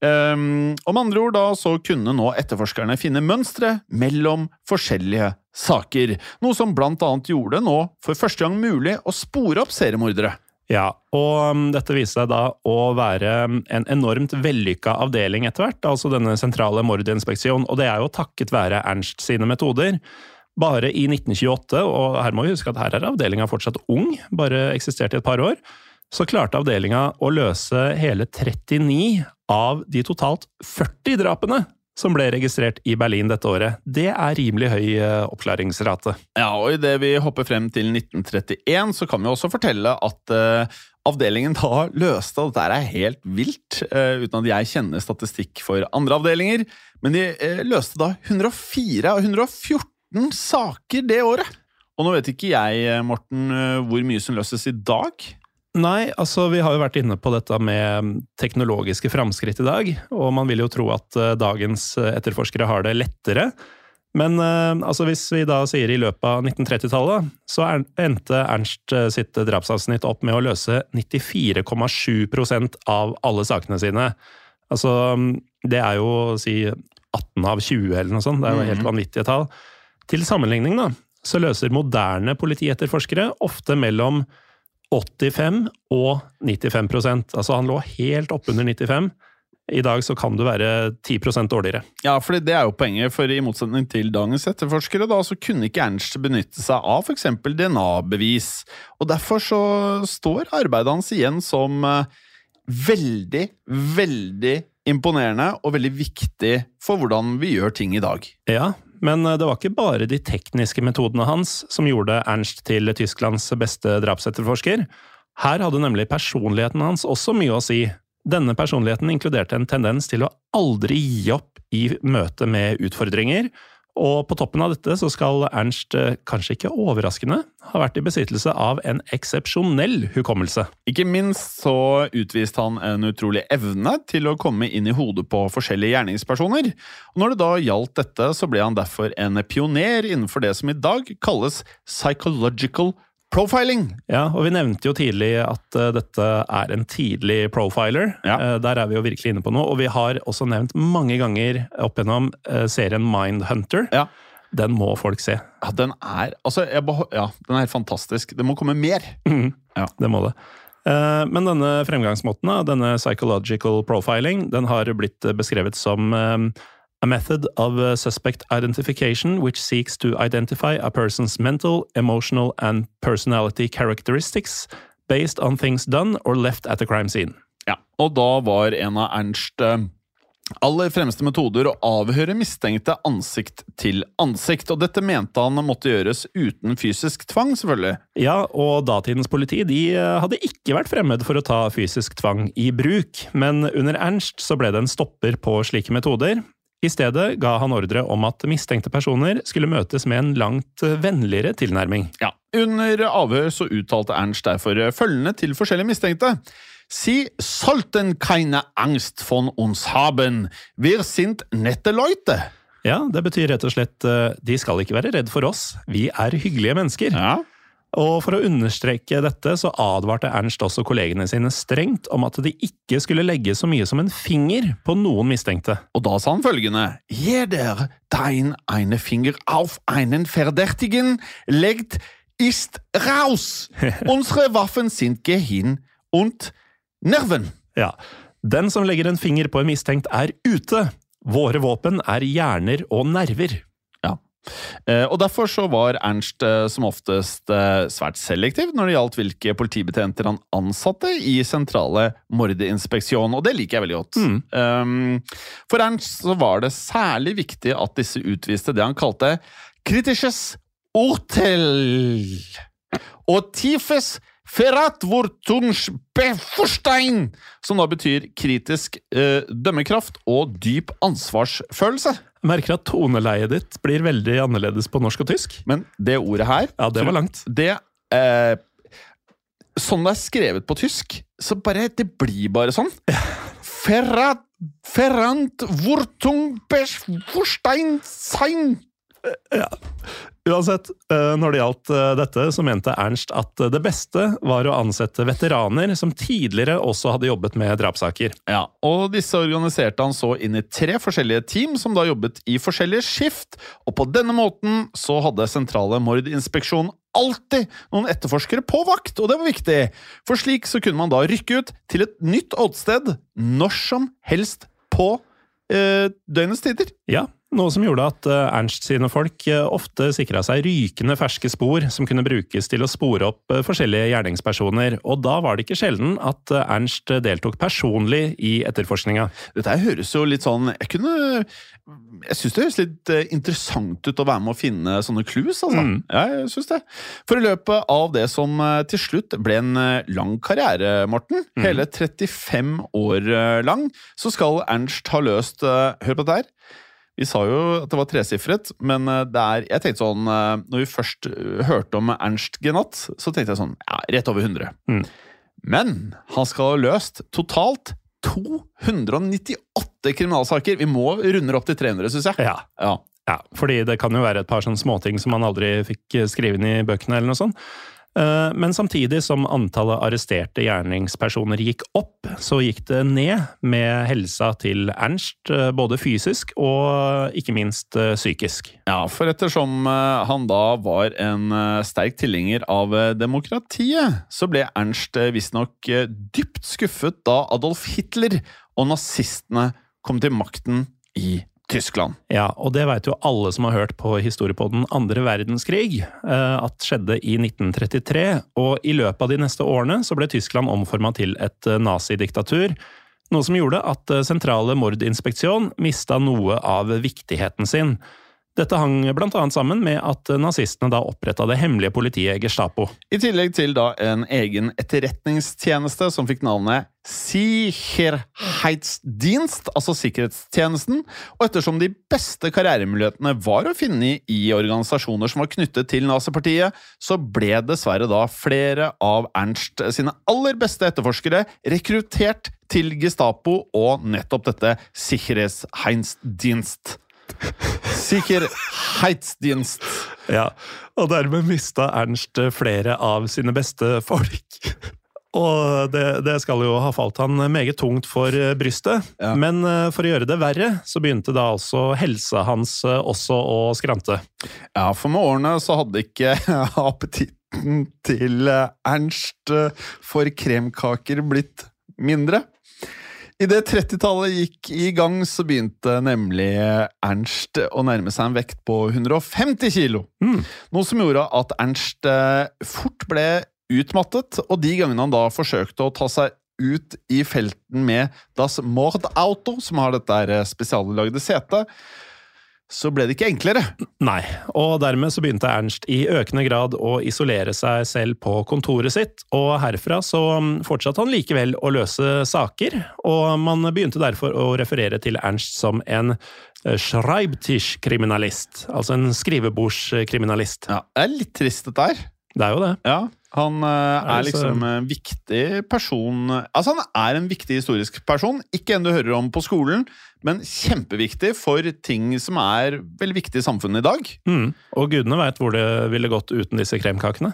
Um, om andre ord da, så kunne nå etterforskerne finne mønstre mellom forskjellige saker, noe som blant annet gjorde nå for første gang mulig å spore opp seriemordere. Ja, og um, dette viser seg da å være en enormt vellykka avdeling etter hvert, altså denne sentrale mordinspeksjon, og det er jo takket være Ernst sine metoder. Bare i nitten tjueåtte, og her må vi huske at her er avdelingen fortsatt ung, bare eksistert i et par år, så klarte avdelingen å løse hele trettini av de totalt førti drapene som ble registrert i Berlin dette året. Det er rimelig høy oppklaringsrate. Ja, og i det vi hopper frem til nitten trettien, så kan vi også fortelle at uh, avdelingen da løste, og dette er helt vilt, uh, uten at jeg kjenner statistikk for andre avdelinger, men de uh, løste da hundre og fire av hundre og fjorten saker det året. Og nå vet ikke jeg, Morten, uh, hvor mye som løses i dag. Nei, altså vi har jo vært inne på dette med teknologiske framskritt i dag, og man vil jo tro at uh, dagens etterforskere har det lettere. Men uh, altså hvis vi da sier i løpet av nitten trettitallet, så er, endte Ernst sitt drapsavsnitt opp med å løse nittifire komma sju prosent av alle sakene sine. Altså, det er jo si atten av tjue eller noe sånt, det er jo helt vanvittige tall. Til sammenligning da, så løser moderne politietterforskere ofte mellom åttifem og nittifem prosent. Altså han lå helt oppunder nittifem. I dag så kan du være ti prosent dårligere. Ja, for det er jo poenget, for i motsetning til dagens etterforskere da, så kunne ikke Ernst benytte seg av for eksempel D N A-bevis. Og derfor så står arbeidet hans igjen som uh, veldig, veldig imponerende og veldig viktig for hvordan vi gjør ting i dag. Ja, men det var ikke bare de tekniske metodene hans som gjorde Ernst til Tysklands beste drapsetterforsker. Her hadde nemlig personligheten hans også mye å si. Denne personligheten inkluderte en tendens til å aldri gi opp i møte med utfordringer, og på toppen av dette så skal Ernst, kanskje ikke overraskende, ha vært i besittelse av en eksepsjonell hukommelse. Ikke minst så utviste han en utrolig evne til å komme inn i hodet på forskjellige gjerningspersoner. Og når det da gjaldt dette, så ble han derfor en pioner innenfor det som i dag kalles psychological profiling. Ja, og vi nevnte jo tidlig at uh, dette er en tidlig profiler. Ja. Uh, der er vi jo virkelig inne på noe, og vi har også nevnt mange ganger opp gjennom uh, serien Mindhunter. Ja. Den må folk se. Ja, den er, altså, jeg, ja, den er helt fantastisk. Det må komme mer. Mm. Ja. Det må det. Men denne fremgangsmåten, denne psychological profiling, den har blitt beskrevet som a method of suspect identification which seeks to identify a person's mental, emotional and personality characteristics based on things done or left at the crime scene. Ja, og da var en av Ernst aller fremste metoder å avhøre mistenkte ansikt til ansikt, og dette mente han måtte gjøres uten fysisk tvang, selvfølgelig. Ja, og datidens politi, de hadde ikke vært fremmed for å ta fysisk tvang i bruk, men under Ernst så ble det en stopper på slike metoder. I stedet ga han ordre om at mistenkte personer skulle møtes med en langt vennligere tilnærming. Ja, under avhør så uttalte Ernst derfor følgende til forskjellige mistenkte. Sie sollten keine Angst von uns haben. Wir sind nette Leute. Ja, det betyr rett og slett, de skal ikke være redd for oss. Vi er hyggelige mennesker. Ja. Og for å understreke dette, så advarte Ernst også kollegene sine strengt om at de ikke skulle legge så mye som en finger på noen mistenkte. Og da sa han følgende. Jeder dein eine Finger auf einen Verdächtigen legt ist raus. Unsere Waffen sind Gehirn und Nerven. Ja, den som legger en finger på en mistenkt er ute. Våre våpen er hjerner og nerver. Ja, eh, og derfor så var Ernst eh, som oftest eh, svært selektiv når det gjaldt hvilke politibetjenter han ansatte i sentrale mordinspeksjon, og det liker jeg veldig godt. Mm. Um, for Ernst så var det særlig viktig at disse utviste det han kalte kritisches Urteil og tiefes Verantwortungsbewusstsein, som da betyr kritisk eh, dømmekraft og dyp ansvarsfølelse. Jeg merker at toneleiet ditt blir veldig annerledes på norsk og tysk. Men det ordet her... Ja, det var langt. Det, eh, sånn det er skrevet på tysk, så bare, det blir bare sånn. Verantwortungsbewusstsein. Ja, uansett, når det gjaldt dette, så mente Ernst at det beste var å ansette veteraner som tidligere også hadde jobbet med drapsaker. Ja, og disse organiserte han så inn i tre forskjellige team som da jobbet i forskjellige skift, og på denne måten så hadde sentrale mordinspeksjon alltid noen etterforskere på vakt, og det var viktig, for slik så kunne man da rykke ut til et nytt åsted når som helst på eh, døgnets tider. Ja, noe som gjorde at Ernst sine folk ofte sikret seg rykende ferske spor som kunne brukes til å spore opp forskjellige gjerningspersoner, og da var det ikke sjelden at Ernst deltok personlig i etterforskninga. Dette høres jo litt sånn, jeg kunne, jeg synes det høres litt interessant ut å være med å finne sånne clues, altså. Mm. Ja, jeg synes det. For i løpet av det som til slutt ble en lang karriere, Morten, mm. hele trettifem år lang, så skal Ernst ha løst, hør på dette her, vi sa jo at det var tresifret, men det er, jeg tenkte sånn, når vi først hørte om Ernst Genat, så tenkte jeg sånn, ja, rett over hundre. Mm. Men han skal ha løst totalt to hundre nittiåtte kriminalsaker. Vi må runde opp til tre hundre, synes jeg. Ja. Ja. Ja, fordi det kan jo være et par sånne småting som man aldri fikk skrevet i bøkene eller noe sånt. Men samtidig som antallet arresterte gjerningspersoner gikk opp, så gikk det ned med helsa til Ernst, både fysisk og ikke minst psykisk. Ja, for ettersom han da var en sterk tilhenger av demokratiet, så ble Ernst visstnok dypt skuffet da Adolf Hitler og nazistene kom til makten i Tyskland. Ja, og det vet jo alle som har hørt på historie på den andre verdenskrig, at skjedde i nitten trettitre, og i løpet av de neste årene så ble Tyskland omformet til et nazidiktatur, noe som gjorde at sentrale mordinspeksjon mistet noe av viktigheten sin. Dette hang blant annet sammen med at nazistene da opprettet det hemmelige politiet Gestapo. I tillegg til da en egen etterretningstjeneste som fikk navnet Sicherheitsdienst, altså sikkerhetstjenesten, og ettersom de beste karrieremulighetene var å finne i organisasjoner som var knyttet til nazipartiet, så ble dessverre da flere av Ernst sine aller beste etterforskere rekruttert til Gestapo og nettopp dette Sicherheitsdienst. Sicherheitsdienst. Ja, og dermed mistet Ernst flere av sine beste folk. Og det, det skal jo ha falt han meget tungt for brystet. Ja. Men for å gjøre det verre, så begynte da altså helsa hans også å skrante. Ja, for med årene så hadde ikke appetitten støtten til Ernst for kremkaker blitt mindre. I det trettitallet gikk i gang, så begynte nemlig Ernst å nærme seg en vekt på hundre og femti kilo. Mm. Noe som gjorde at Ernst fort ble utmattet, og de gangene han da forsøkte å ta seg ut i felten med Das Mordauto, som har dette spesiallagde setet, så ble det ikke enklere. Nei, og dermed så begynte Ernst i økende grad å isolere seg selv på kontoret sitt, og herfra så fortsatte han likevel å løse saker, og man begynte derfor å referere til Ernst som en Schreibtischkriminalist, altså en skrivebordskriminalist. Ja, det er litt trist dette her. Det er jo det. Ja, han uh, er liksom en viktig person. Altså, han er en viktig historisk person. Ikke en du hører om på skolen, men kjempeviktig for ting som er veldig viktig i samfunnet i dag. Mm. Og gudene vet hvor det ville gått uten disse kremkakene.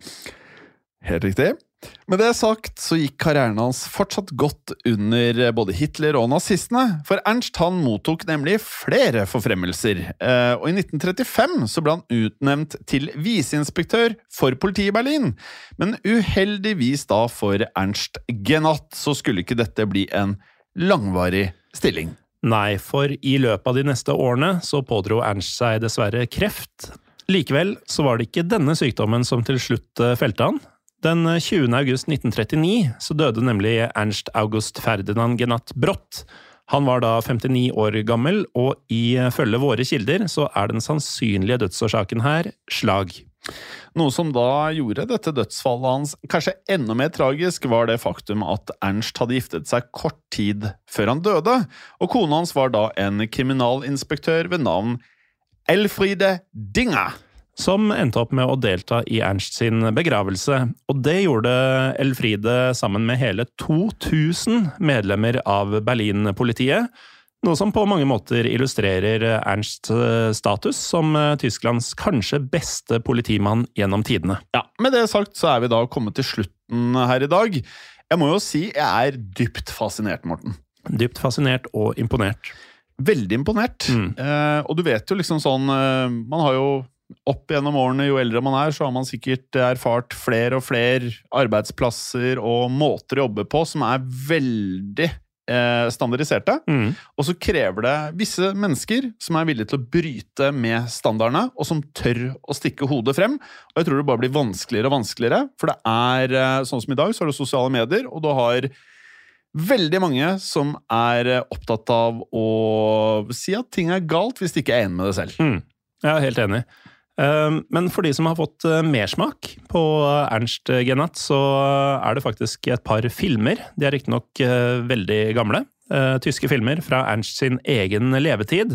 Helt riktig. Med det sagt så gikk karrieren hans fortsatt godt under både Hitler og nazistene, for Ernst han mottok nemlig flere forfremmelser, og i nitten trettifem så ble han utnevnt til viseinspektør for politiet i Berlin, men uheldigvis da for Ernst Genat så skulle ikke dette bli en langvarig stilling. Nei, for i løpet av de neste årene så pådro Ernst seg dessverre kreft. Likevel så var det ikke denne sykdommen som til slutt felte han. Den tjuende august nitten trettini så døde nemlig Ernst August Ferdinand Genat brått. Han var da femtini år gammel, og i følge våre kilder så er den sannsynlige dødsårsaken her slag. Noe som da gjorde dette dødsfallet hans kanskje enda mer tragisk, var det faktum at Ernst hadde giftet seg kort tid før han døde, og kona hans var da en kriminalinspektør ved navn Elfriede Dinger, som endte opp med å delta i Ernst sin begravelse, og det gjorde Elfriede sammen med hele to tusen medlemmer av Berlin-politiet, noe som på mange måter illustrerer Ernsts status som Tysklands kanskje beste politimann gjennom tidene. Ja, med det sagt så er vi da kommet til slutten her i dag. Jeg må jo si jeg er dypt fascinert, Morten. Dypt fascinert og imponert. Veldig imponert. Mm. Eh, og du vet jo liksom sånn, eh, man har jo opp gjennom årene, jo eldre man er, så har man sikkert erfart flere og flere arbeidsplasser og måter å jobbe på som er veldig eh, standardiserte. Mm. Og så krever det visse mennesker som er villige til å bryte med standardene, og som tør å stikke hodet frem. Og jeg tror det bare blir vanskeligere og vanskeligere, for det er, sånn som i dag, så har du sosiale medier, og du har veldig mange som er opptatt av å si at ting er galt hvis de ikke er enig med det selv. Mm. Jeg er helt enig. Men for de som har fått mersmak på Ernst Genat, så er det faktisk et par filmer. De er riktig nok veldig gamle. Tyske filmer fra Ernst sin egen levetid.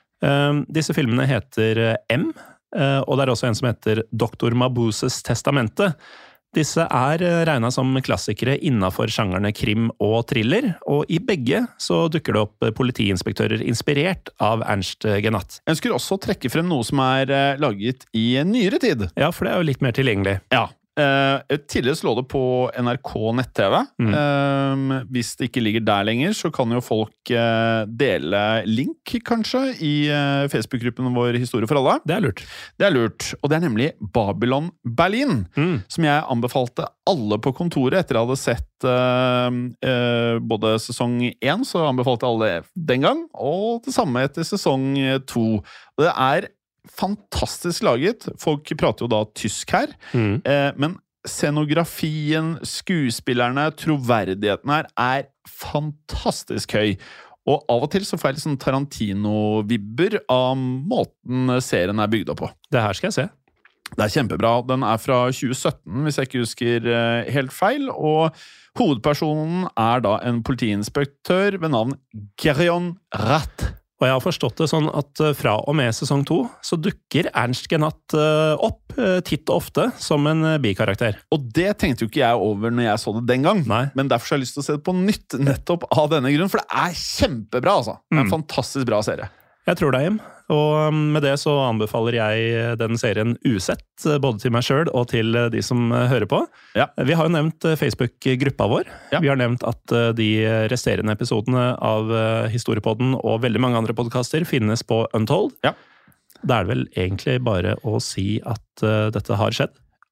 Disse filmene heter M, og det er også en som heter Doktor Mabuses testamente. Disse er regnet som klassikere innenfor sjangerne krim og thriller, og i begge så dukker det opp politiinspektører inspirert av Ernst Genat. Jeg ønsker også å trekke frem noe som er laget i nyere tid. Ja, for det er jo litt mer tilgjengelig. Ja. Uh, tidligere så lå det på N R K nett-T V. Mm. Uh, hvis det ikke ligger der lenger, så kan jo folk uh, dele link, kanskje, i uh, Facebook-gruppen vår Historie for alle. Det er lurt. Det er lurt, og det er nemlig Babylon Berlin, mm. som jeg anbefalte alle på kontoret etter jeg hadde sett uh, uh, både sesong én, så anbefalte jeg alle den gang, og det samme etter sesong to. Og det er fantastisk laget. Folk prater jo da tysk her, mm. eh, men scenografien, skuespillerne, troverdigheten her er fantastisk høy. Og av og til så får jeg litt sånn Tarantino-vibber av måten serien er bygd opp på. Det her skal jeg se. Det er kjempebra. Den er fra tjue sytten, hvis jeg ikke husker eh, helt feil, og hovedpersonen er da en politiinspektør ved navn Gerion Rath. Og jeg har forstått det sånn at fra og med sesong to så dukker Ernst Genat opp titt og ofte som en bikarakter. Og det tenkte jo ikke jeg over når jeg så det den gang. Nei. Men derfor har jeg lyst til å se det på nytt nettopp av denne grunn, for det er kjempebra, altså. Det er en mm. fantastisk bra serie. Jeg tror det er hjem. Og med det så anbefaler jeg den serien usett, både til meg selv og til de som hører på. Ja. Vi har jo nevnt Facebook-gruppa vår. Ja. Vi har nevnt at de resterende episodene av Historiepodden og veldig mange andre podcaster finnes på Untold. Ja. Da er det vel egentlig bare å si at dette har skjedd.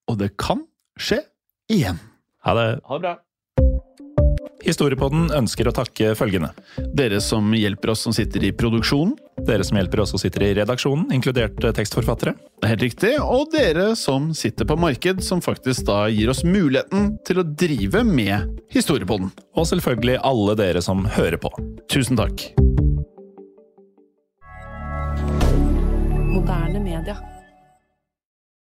og det kan skje igjen. Ha det. Ha det bra. Historiepodden ønsker å takke følgende. Dere som hjelper oss som sitter i produksjonen. Dere som hjelper oss som sitter i redaksjonen, inkludert tekstforfattere. Helt riktig, og dere som sitter på marked, som faktisk da gir oss muligheten til å drive med Historiepodden. Og selvfølgelig alle dere som hører på. Tusen takk. Moderne media.